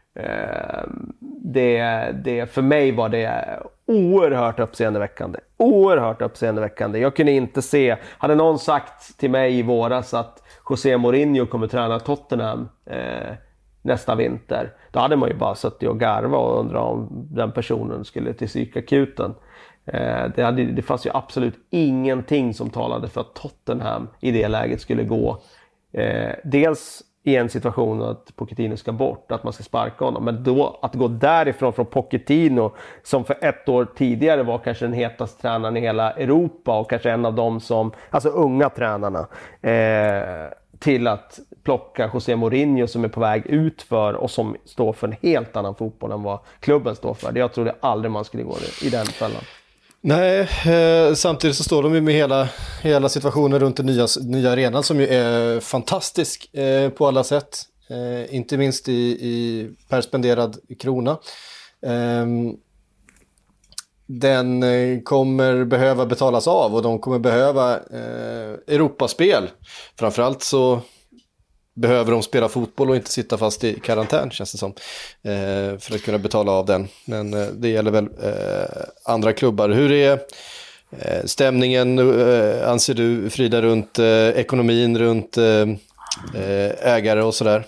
För mig var det oerhört uppseendeväckande. Jag kunde inte se, hade någon sagt till mig i våras att José Mourinho kommer träna Tottenham nästa vinter, då hade man ju bara suttit och garva och undrat om den personen skulle till psykakuten. Det fanns ju absolut ingenting som talade för att Tottenham i det läget skulle gå dels i en situation att Pochettino ska bort, att man ska sparka honom, men då att gå därifrån från Pochettino som för ett år tidigare var kanske den hetaste tränaren i hela Europa och kanske en av de som, alltså unga tränarna, till att plocka José Mourinho som är på väg ut för och som står för en helt annan fotboll än vad klubben står för. Jag trodde aldrig man skulle gå i den fällan. Nej, samtidigt så står de ju med hela situationen runt den nya arenan som ju är fantastisk på alla sätt. Inte minst i per spenderad krona. Den kommer behöva betalas av och de kommer behöva Europaspel. Framförallt så behöver de spela fotboll och inte sitta fast i karantän, känns det som, för att kunna betala av den. Men det gäller väl andra klubbar. Hur är stämningen, anser du, Frida, runt ekonomin, runt ägare och sådär?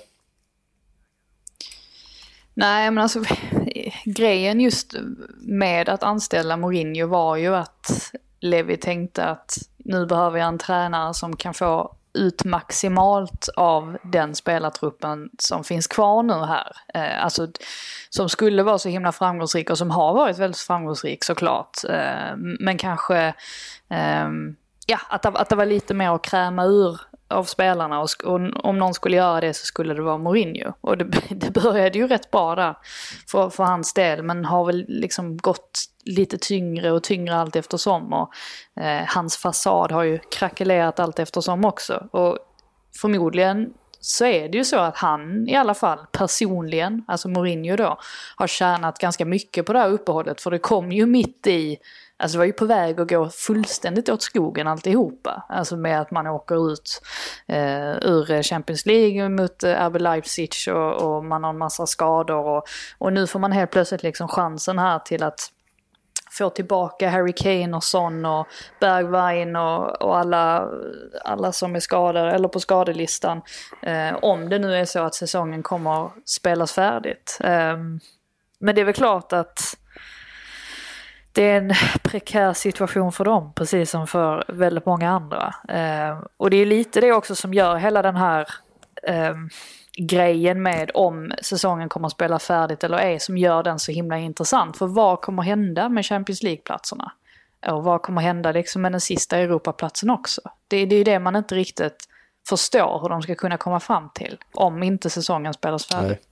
Nej, men alltså grejen just med att anställa Mourinho var ju att Levi tänkte att nu behöver jag en tränare som kan få ut maximalt av den spelartruppen som finns kvar nu här. Alltså som skulle vara så himla framgångsrik och som har varit väldigt framgångsrik såklart. Men kanske att det var lite mer att kräma ur av spelarna och om någon skulle göra det så skulle det vara Mourinho. Och det började ju rätt bra där för hans del, men har väl liksom gått lite tyngre och tyngre allt eftersom och hans fasad har ju krackelerat allt eftersom också. Och förmodligen så är det ju så att han i alla fall personligen, alltså Mourinho då, har tjänat ganska mycket på det här uppehållet, för det kom ju mitt i, alltså det var ju på väg att gå fullständigt åt skogen alltihopa. Alltså med att man åker ut ur Champions League mot RB Leipzig och man har en massa skador och nu får man helt plötsligt liksom chansen här till att få tillbaka Harry Kane och Son och Bergwijn och alla som är skadade eller på skadelistan, om det nu är så att säsongen kommer spelas färdigt. Men det är väl klart att det är en prekär situation för dem, precis som för väldigt många andra. Och det är lite det också som gör hela den här grejen med om säsongen kommer att spela färdigt eller ej, som gör den så himla intressant. För vad kommer hända med Champions League-platserna? Och vad kommer hända liksom med den sista Europaplatsen också? Det är ju det man inte riktigt förstår hur de ska kunna komma fram till om inte säsongen spelas färdigt. Nej.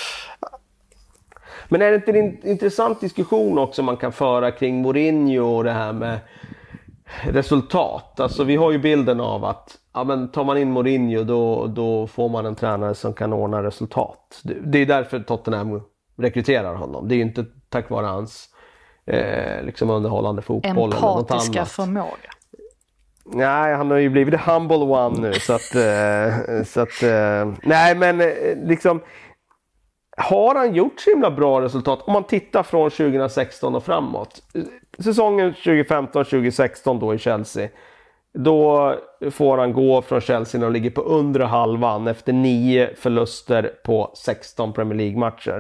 Men är det inte en intressant diskussion också man kan föra kring Mourinho och det här med resultat? Alltså vi har ju bilden av att men tar man in Mourinho då får man en tränare som kan ordna resultat. Det är därför Tottenham rekryterar honom. Det är ju inte tack vare hans liksom underhållande fotboll eller något annat. Empatiska förmåga. Nej, han har ju blivit the humble one nu så att nej, men liksom har han gjort så himla bra resultat om man tittar från 2016 och framåt. Säsongen 2015-2016 då i Chelsea. Då får han gå från Chelsea och ligger på undre halvan efter 9 förluster på 16 Premier League-matcher.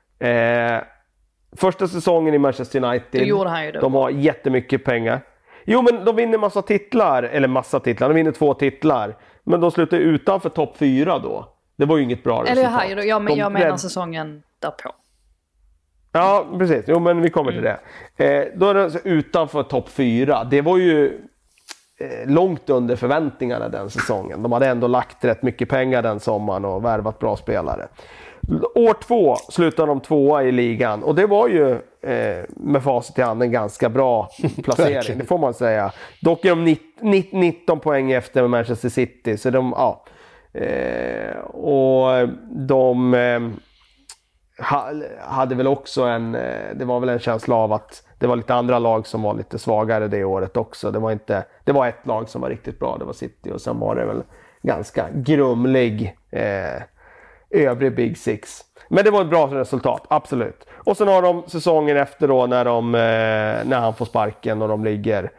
Första säsongen i Manchester United, de har jättemycket pengar. Jo, men de vinner massa titlar, de vinner 2 titlar. Men de slutar utanför topp 4 då. Det var ju inget bra resultat. Eller jag menar säsongen därpå. Ja, precis. Jo, men vi kommer till det. Då är det alltså utanför topp 4. Det var ju långt under förväntningarna den säsongen. De hade ändå lagt rätt mycket pengar den sommaren och värvat bra spelare. År 2 slutade de 2 i ligan och det var ju med facit i hand en ganska bra placering, det får man säga. Dock är de 19 poäng efter Manchester City, så de och de hade väl också det var väl en känsla av att det var lite andra lag som var lite svagare det året också. Det var ett lag som var riktigt bra, det var City, och sen var det väl ganska grumlig övrig Big Six. Men det var ett bra resultat, absolut. Och sen har de säsongen efter då när han får sparken och de ligger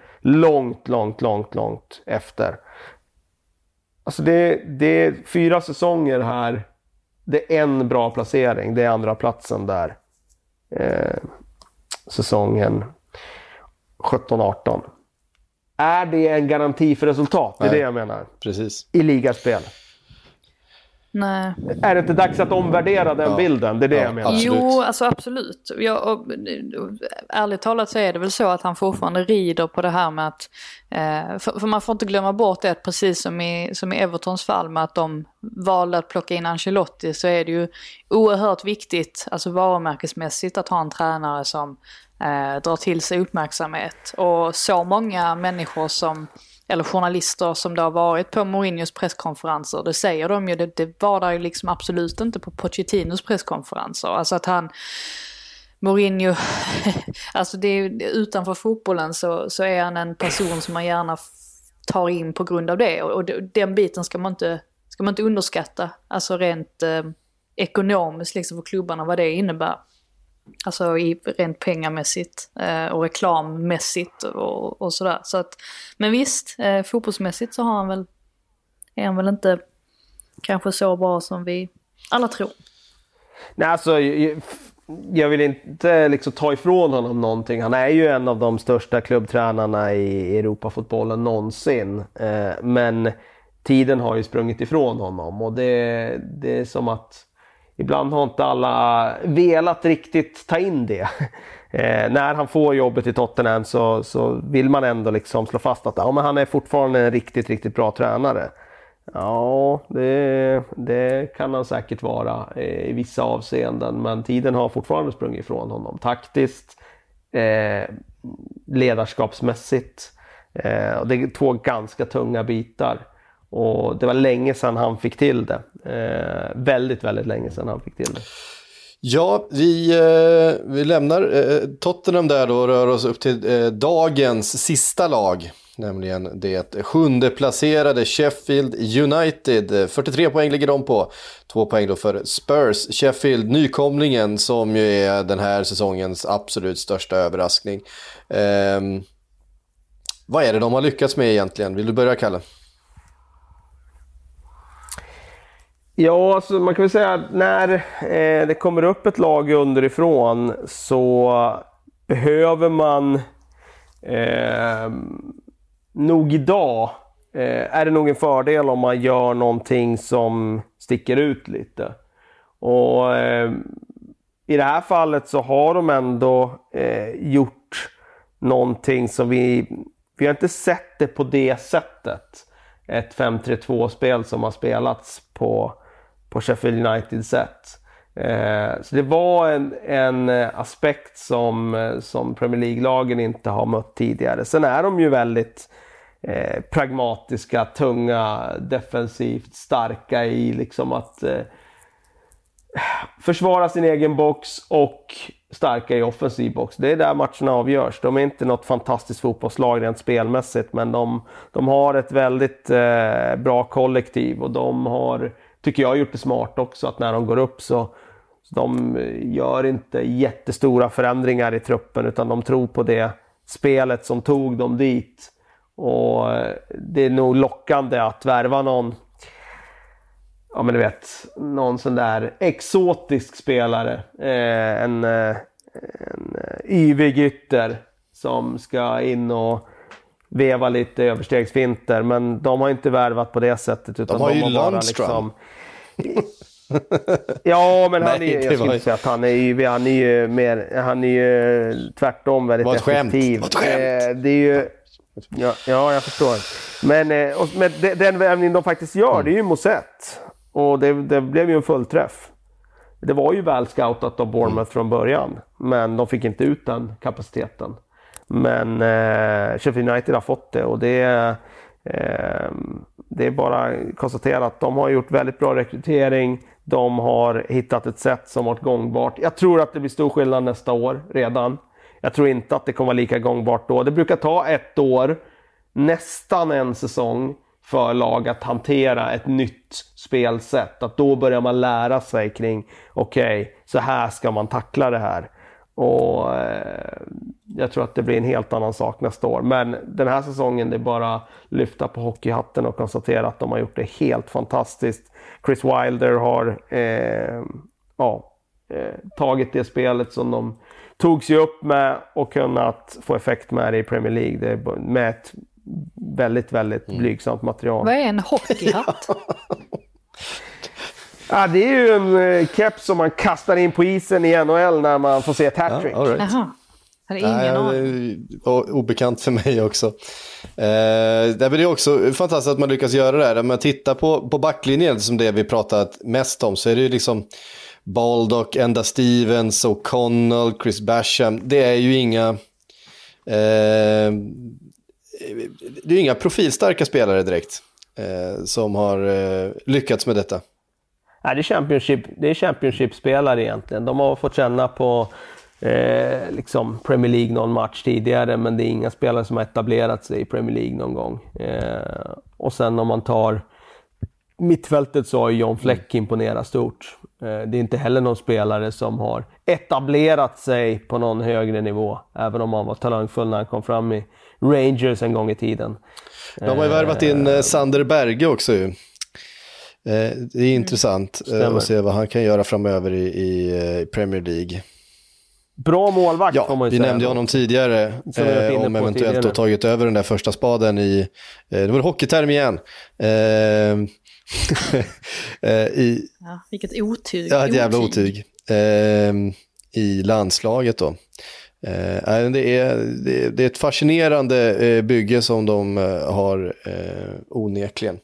långt efter. Alltså det är 4 säsonger här. Det är en bra placering. Det är andra platsen där. Säsongen 17-18. Är det en garanti för resultat? Det är det jag menar. Precis. I ligaspel. Nej. Är det inte dags att omvärdera den bilden? Det är det jag menar. Absolut. Jo, alltså absolut. Ärligt talat så är det väl så att han fortfarande rider på det här med att för man får inte glömma bort det, att precis som i Evertons fall med att de valde att plocka in Ancelotti, så är det ju oerhört viktigt, alltså varumärkesmässigt, att ha en tränare som drar till sig uppmärksamhet. Och så många människor eller journalister som det har varit på Mourinhos presskonferenser, det säger de ju, det var där liksom absolut inte på Pochettinos presskonferenser. Alltså att Mourinho, alltså det är, utanför fotbollen så är han en person som man gärna tar in på grund av det. Och den biten ska man inte underskatta, alltså rent ekonomiskt liksom för klubbarna, vad det innebär. Alltså rent pengamässigt och reklammässigt och sådär. Så att, men visst, fotbollsmässigt så är han väl inte kanske så bra som vi alla tror. Nej, alltså jag vill inte liksom ta ifrån honom någonting. Han är ju en av de största klubbtränarna i Europafotbollen någonsin. Men tiden har ju sprungit ifrån honom, och det är som att ibland har inte alla velat riktigt ta in det. När han får jobbet i Tottenham så vill man ändå liksom slå fast att men han är fortfarande en riktigt, riktigt bra tränare. Ja, det kan han säkert vara i vissa avseenden. Men tiden har fortfarande sprungit ifrån honom. Taktiskt, ledarskapsmässigt. Och det är 2 ganska tunga bitar. Och det var länge sedan han fick till det. Väldigt, väldigt länge sedan han fick till det. Ja, vi lämnar Tottenham där då och rör oss upp till dagens sista lag. Nämligen det 7:e placerade Sheffield United. 43 poäng ligger de på. 2 poäng då för Spurs. Sheffield, nykomlingen som ju är den här säsongens absolut största överraskning. Vad är det de har lyckats med egentligen? Vill du börja, Kalle? Ja, alltså man kan väl säga att när det kommer upp ett lag underifrån så behöver man nog idag är det nog en fördel om man gör någonting som sticker ut lite. Och i det här fallet så har de ändå gjort någonting som vi har inte sett det på det sättet. Ett 5-3-2-spel som har spelats på Sheffield United sätt. Så det var en aspekt som Premier League-lagen inte har mött tidigare. Sen är de ju väldigt pragmatiska, tunga, defensivt starka i liksom att försvara sin egen box och starka i offensiv box. Det är där matcherna avgörs. De är inte något fantastiskt fotbollslag rent spelmässigt, men de har ett väldigt bra kollektiv, och de har, tycker jag, gjort det smart också, att när de går upp så de gör inte jättestora förändringar i truppen, utan de tror på det spelet som tog dem dit. Och det är nog lockande att värva någon, ja men du vet, någon sån där exotisk spelare, en yvig ytter som ska in och veva lite överstegsfinter, men de har inte värvat på det sättet, utan de har ju bara Lundström. Ja, men Nej, jag skulle inte säga att han är yvig, han är ju tvärtom väldigt effektiv. Det är ju ja, jag förstår. Men den värvning de faktiskt gör, det är ju Mosset. Och det blev ju en fullträff. Det var ju väl scoutat av Bournemouth från början, men de fick inte ut den kapaciteten. Men Sheffield United har fått det, och det är bara konstatera att de har gjort väldigt bra rekrytering. De har hittat ett sätt som varit gångbart. Jag tror att det blir stor skillnad nästa år redan. Jag tror inte att det kommer vara lika gångbart då. Det brukar ta 1 år, nästan en säsong, för lag att hantera ett nytt spelsätt. Att då börjar man lära sig kring, okej, så här ska man tackla det här. Och jag tror att det blir en helt annan sak nästa år. Men den här säsongen, det är bara lyfta på hockeyhatten och konstatera att de har gjort det helt fantastiskt. Chris Wilder har tagit det spelet som de tog sig upp med och kunnat få effekt med det i Premier League. Det är med ett väldigt, väldigt blygsamt material. Vad är en hockeyhatt? Ja, det är ju en keps som man kastar in på isen i NHL när man får se ett hattrick. Ja, right. Jaha. Det är ingen aning. Obekant för mig också. Det är också fantastiskt att man lyckas göra det här. När man tittar på backlinjen, som det vi pratat mest om, så är det ju liksom Baldock, Enda Stevens, O'Connell, Chris Basham. Det är ju inga det är inga profilstarka spelare direkt som har lyckats med detta. Nej, det är Championship-spelare egentligen. De har fått känna på liksom Premier League någon match tidigare, men det är inga spelare som har etablerat sig i Premier League någon gång. Och sen om man tar mittfältet, så har John Fleck imponerat stort. Det är inte heller någon spelare som har etablerat sig på någon högre nivå, även om han var talangfull när han kom fram i Rangers en gång i tiden. De har ju värvat in Sander Berge också ju. Det är intressant att se vad han kan göra framöver i Premier League. Bra målvakt, ja, får man ju vi säga. nämnde honom tidigare om eventuellt då tagit över den där första spaden i det var hockeyterm igen. Ja, vilket otyg. Ja, ett jävla otyg. I landslaget då. Det är ett fascinerande bygge som de har onekligen.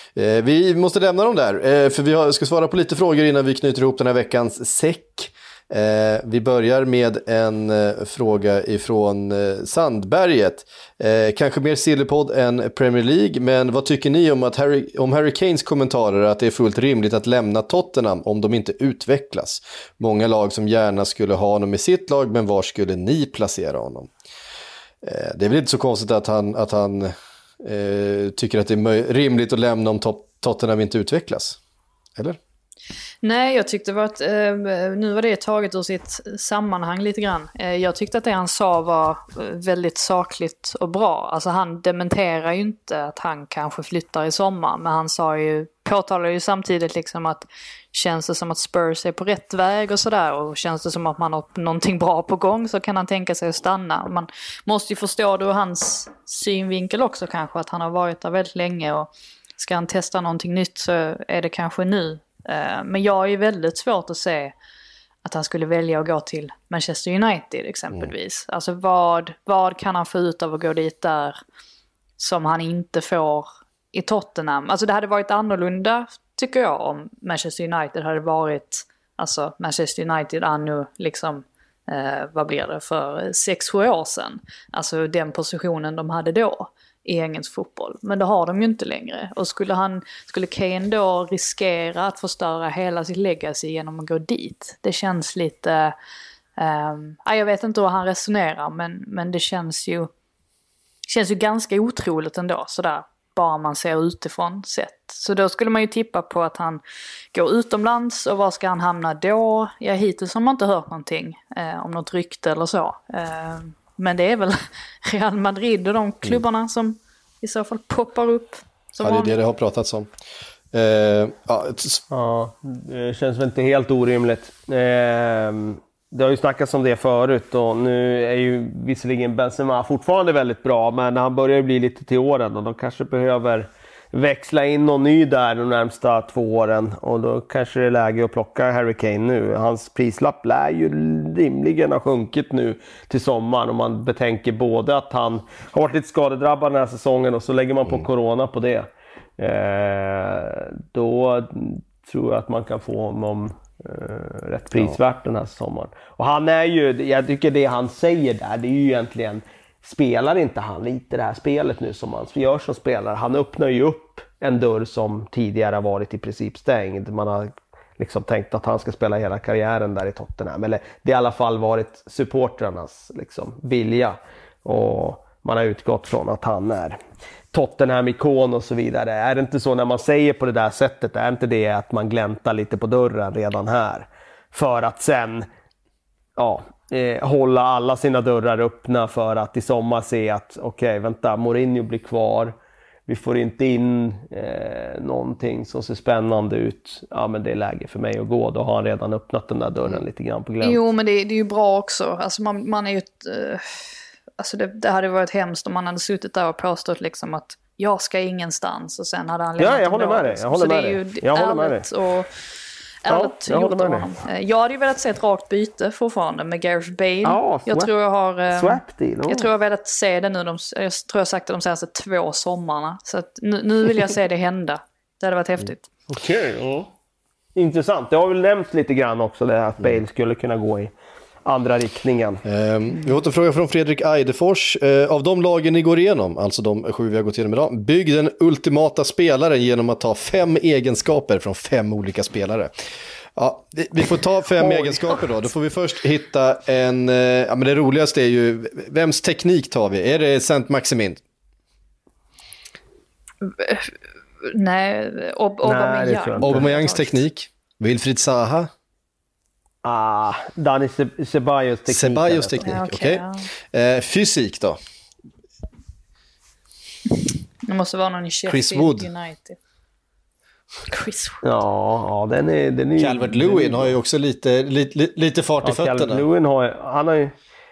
Vi måste lämna dem där, för vi ska svara på lite frågor innan vi knyter ihop den här veckans säck. Vi börjar med en fråga ifrån Sandberget. Kanske mer Sillypodd än Premier League, men vad tycker ni om Harry Kanes kommentarer att det är fullt rimligt att lämna Tottenham om de inte utvecklas? Många lag som gärna skulle ha honom i sitt lag, men var skulle ni placera honom? Det är väl inte så konstigt att han tycker att det är rimligt att lämna om Tottenham inte utvecklas, eller? Nej, jag tyckte att nu var det taget ur sitt sammanhang lite grann. Jag tyckte att det han sa var väldigt sakligt och bra. Alltså han dementerar ju inte att han kanske flyttar i sommar, men han påtalar ju samtidigt liksom att känns det som att Spurs är på rätt väg och sådär, och känns det som att man har någonting bra på gång, så kan han tänka sig att stanna. Man måste ju förstå då hans synvinkel också kanske, att han har varit där väldigt länge, och ska han testa någonting nytt så är det kanske nu. Men jag är väldigt svårt att se att han skulle välja att gå till Manchester United exempelvis. Alltså vad kan han få ut av att gå dit där som han inte får i Tottenham? Alltså det hade varit annorlunda, tycker jag, om Manchester United hade varit, alltså Manchester United anno liksom, vad blir det, för 6-7 år sedan. Alltså den positionen de hade då i engelsk fotboll. Men det har de ju inte längre. Och skulle Kane då riskera att förstöra hela sitt legacy genom att gå dit? Det känns lite... jag vet inte hur han resonerar, men det känns ju ganska otroligt ändå, sådär, bara man ser utifrån sett. Så då skulle man ju tippa på att han går utomlands, och var ska han hamna då? Ja, hittills har man inte hört någonting om något rykte eller så. Men det är väl Real Madrid och de klubbarna som i så fall poppar upp. Ja, det är det har pratats om. Ja, det känns väl inte helt orimligt. Det har ju snackats om det förut, och nu är ju visserligen Benzema fortfarande väldigt bra, men han börjar bli lite till åren, och de kanske behöver växla in någon ny där de närmsta 2 åren, och då kanske det är läge att plocka Harry Kane nu. Hans prislapp lär ju rimligen ha sjunkit nu till sommaren, om man betänker både att han har varit lite skadedrabbad den här säsongen, och så lägger man på corona på det. Då tror jag att man kan få honom rätt prisvärt den här sommaren. Och han är ju, jag tycker det han säger där, det är ju egentligen, spelar inte han lite det här spelet nu som han gör som spelare? Han öppnar ju upp en dörr som tidigare har varit i princip stängd. Man har liksom tänkt att han ska spela hela karriären där i Tottenham. Eller det har i alla fall varit supportrarnas liksom vilja. Och man har utgått från att han är Tottenham-ikon och så vidare. Är det inte så när man säger på det där sättet, är inte det att man gläntar lite på dörren redan här? För att sen hålla alla sina dörrar öppna för att i sommar se att okej, vänta, Mourinho blir kvar. Vi får inte in någonting som ser spännande ut. Ja, men det är läge för mig att gå. Då har han redan öppnat den där dörren lite grann på glänt. Jo, men det är ju bra också. Alltså man är ju alltså det hade varit hemskt om man hade suttit där och påstått liksom att jag ska ingenstans och sen hade han lämnat. Ja, jag håller med dig. Jag håller med dig. Jag håller med dig. Och ärligt gjort av honom. Jag hade ju velat se ett rakt byte fortfarande med Gareth Bale. Ja, jag tror jag har swap deal. Jag tror jag har velat se det nu. Jag tror jag har sagt det de senaste 2 sommarna. Så att nu vill jag se det hända. Det hade varit häftigt. Okej, ja. Intressant. Det har väl nämnt lite grann också det att Bale skulle kunna gå i andra riktningen. Vi har fått en fråga från Fredrik Eidefors. Av de lagen ni går igenom, alltså de 7 vi har gått igenom idag, bygg den ultimata spelaren genom att ta 5 egenskaper från 5 olika spelare. Ja, vi får ta 5 egenskaper då. Då får vi först hitta en... men det roligaste är ju... Vems teknik tar vi? Är det Saint-Maximin? Nej, Aubameyangs. Aubameyangs teknik. Wilfried Zaha. Dani Ceballos teknik. Ceballos teknik, okej. Fysik då? Det måste vara någon i Chris Wood. United. Chris Wood. Ja, den är Calvert-Lewin har ju också lite fart i fötterna. Calvert-Lewin han har ju...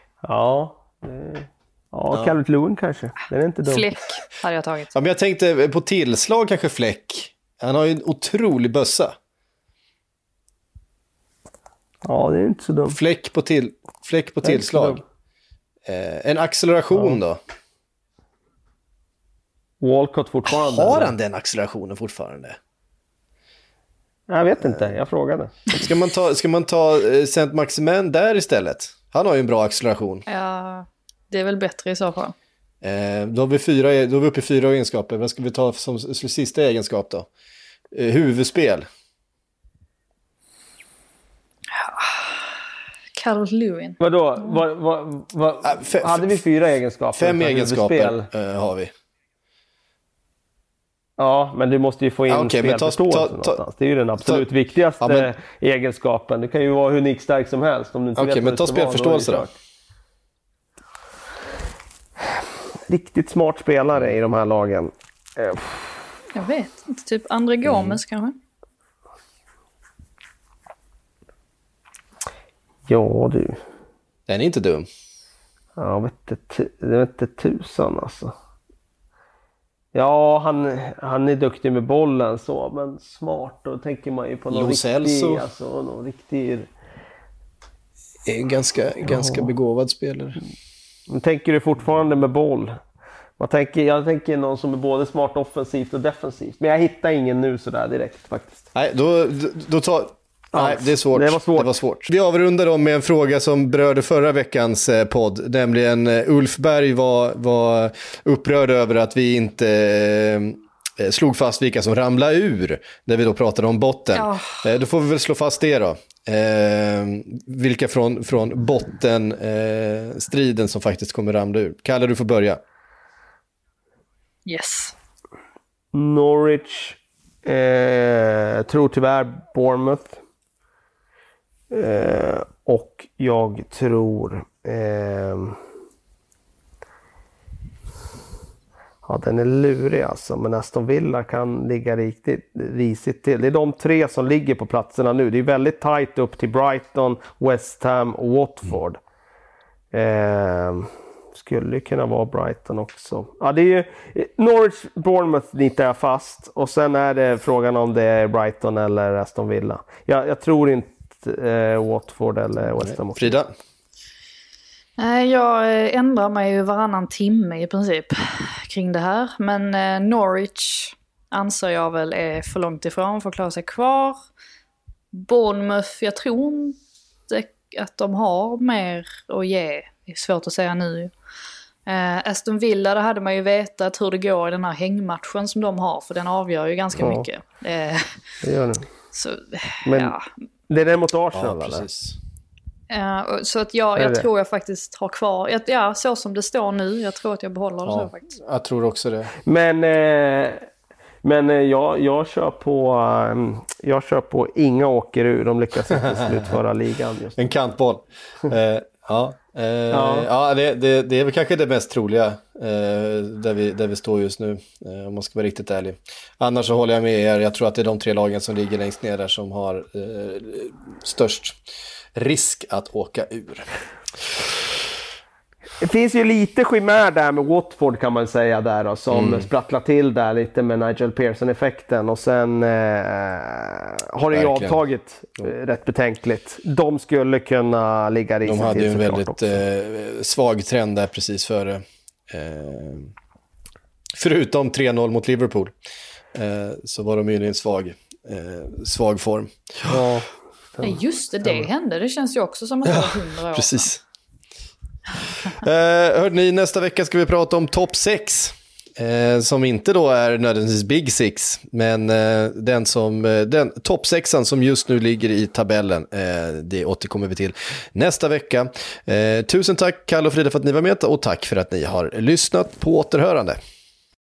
Calvert-Lewin kanske. Den är inte dum. Fläck hade jag tagit. Ja, men jag tänkte på tillslag kanske Fläck. Han har ju en otrolig bössa. Ja, det är inte så dumt. Fläck på tillslag. En acceleration då? Walcott fortfarande. Har han den accelerationen fortfarande? Jag vet inte, jag frågade. Ska man ta Saint-Maximin där istället? Han har ju en bra acceleration. Ja, det är väl bättre i så fall. Då är vi uppe i 4 egenskaper. Vad ska vi ta som sista egenskap då? Huvudspel. Calvert-Lewin. Vadå? Hade vi 4 egenskaper? 5 egenskaper har vi. Ja, men du måste ju få in spelförståelse någonstans. Det är ju den absolut viktigaste egenskapen. Det kan ju vara hur nickstark som helst. Om du inte vet men ta spelförståelse då. Riktigt smart spelare i de här lagen. Jag vet inte, typ André Gomes kanske? Ja du. Den är inte dum. Ja, det vet inte tusan alltså. Ja, han är duktig med bollen så, men smart. Då tänker man ju på någon riktig... En ganska begåvad spelare. Men tänker du fortfarande med boll? Jag tänker någon som är både smart offensivt och defensivt. Men jag hittar ingen nu sådär direkt faktiskt. Nej, då tar... Nej, det är svårt. Det var svårt. Vi avrundar då med en fråga som berörde förra veckans podd. Nämligen Ulf Berg var upprörd över att vi inte slog fast vilka som ramlar ur när vi då pratade om botten. Ja. Då får vi väl slå fast det då. Vilka från botten striden som faktiskt kommer ramla ur. Kalle, du får börja. Yes. Norwich, tror tyvärr Bournemouth. Och jag tror den är lurig alltså, men Aston Villa kan ligga riktigt risigt till. Det är de 3 som ligger på platserna nu. Det är väldigt tajt upp till Brighton, West Ham och Watford. Skulle kunna vara Brighton också. Ja, det är ju Norwich, Bournemouth nitar jag fast. Och sen är det frågan om det är Brighton eller Aston Villa. Jag tror inte Watford eller West Ham. Frida? Jag ändrar mig ju varannan timme i princip kring det här. Men Norwich anser jag väl är för långt ifrån för att klara sig kvar. Bournemouth, jag tror inte att de har mer att ge. Det är svårt att säga nu. Aston Villa, där hade man ju vetat hur det går i den här hängmatchen som de har. För den avgör ju ganska mycket. Det gör det. Så, Men ja. det är det mot Arsenal, Ja, eller? precis. Så att jag tror jag faktiskt har kvar, så som det står nu, jag tror att jag behåller det så faktiskt. Jag tror också det. Men jag kör på inga åker ur. De lyckas inte slutföra ligan just. En kantboll. Ja, det är väl kanske det mest troliga där vi står just nu, om man ska vara riktigt ärlig. Annars så håller jag med er. Jag tror att det är de 3 lagen som ligger längst ner där som har störst risk att åka ur. Det finns ju lite skimär där med Watford, kan man säga, där då, som sprattlar till där lite med Nigel Pearson-effekten, och sen har det ju avtagit rätt betänkligt. De skulle kunna ligga risigt. De hade ju en väldigt också. svag trend där precis före. Förutom 3-0 mot Liverpool så var de ju i en svag form. Ja. Nej, just det hände. Det känns ju också som att det var 100 år. Precis. Hörde ni, nästa vecka ska vi prata om topp 6. Som inte då är nödvändigtvis Big Six, men den topp 6an som just nu ligger i tabellen, det återkommer vi till nästa vecka. Tusen tack Kalle och Frida för att ni var med, och tack för att ni har lyssnat. På återhörande.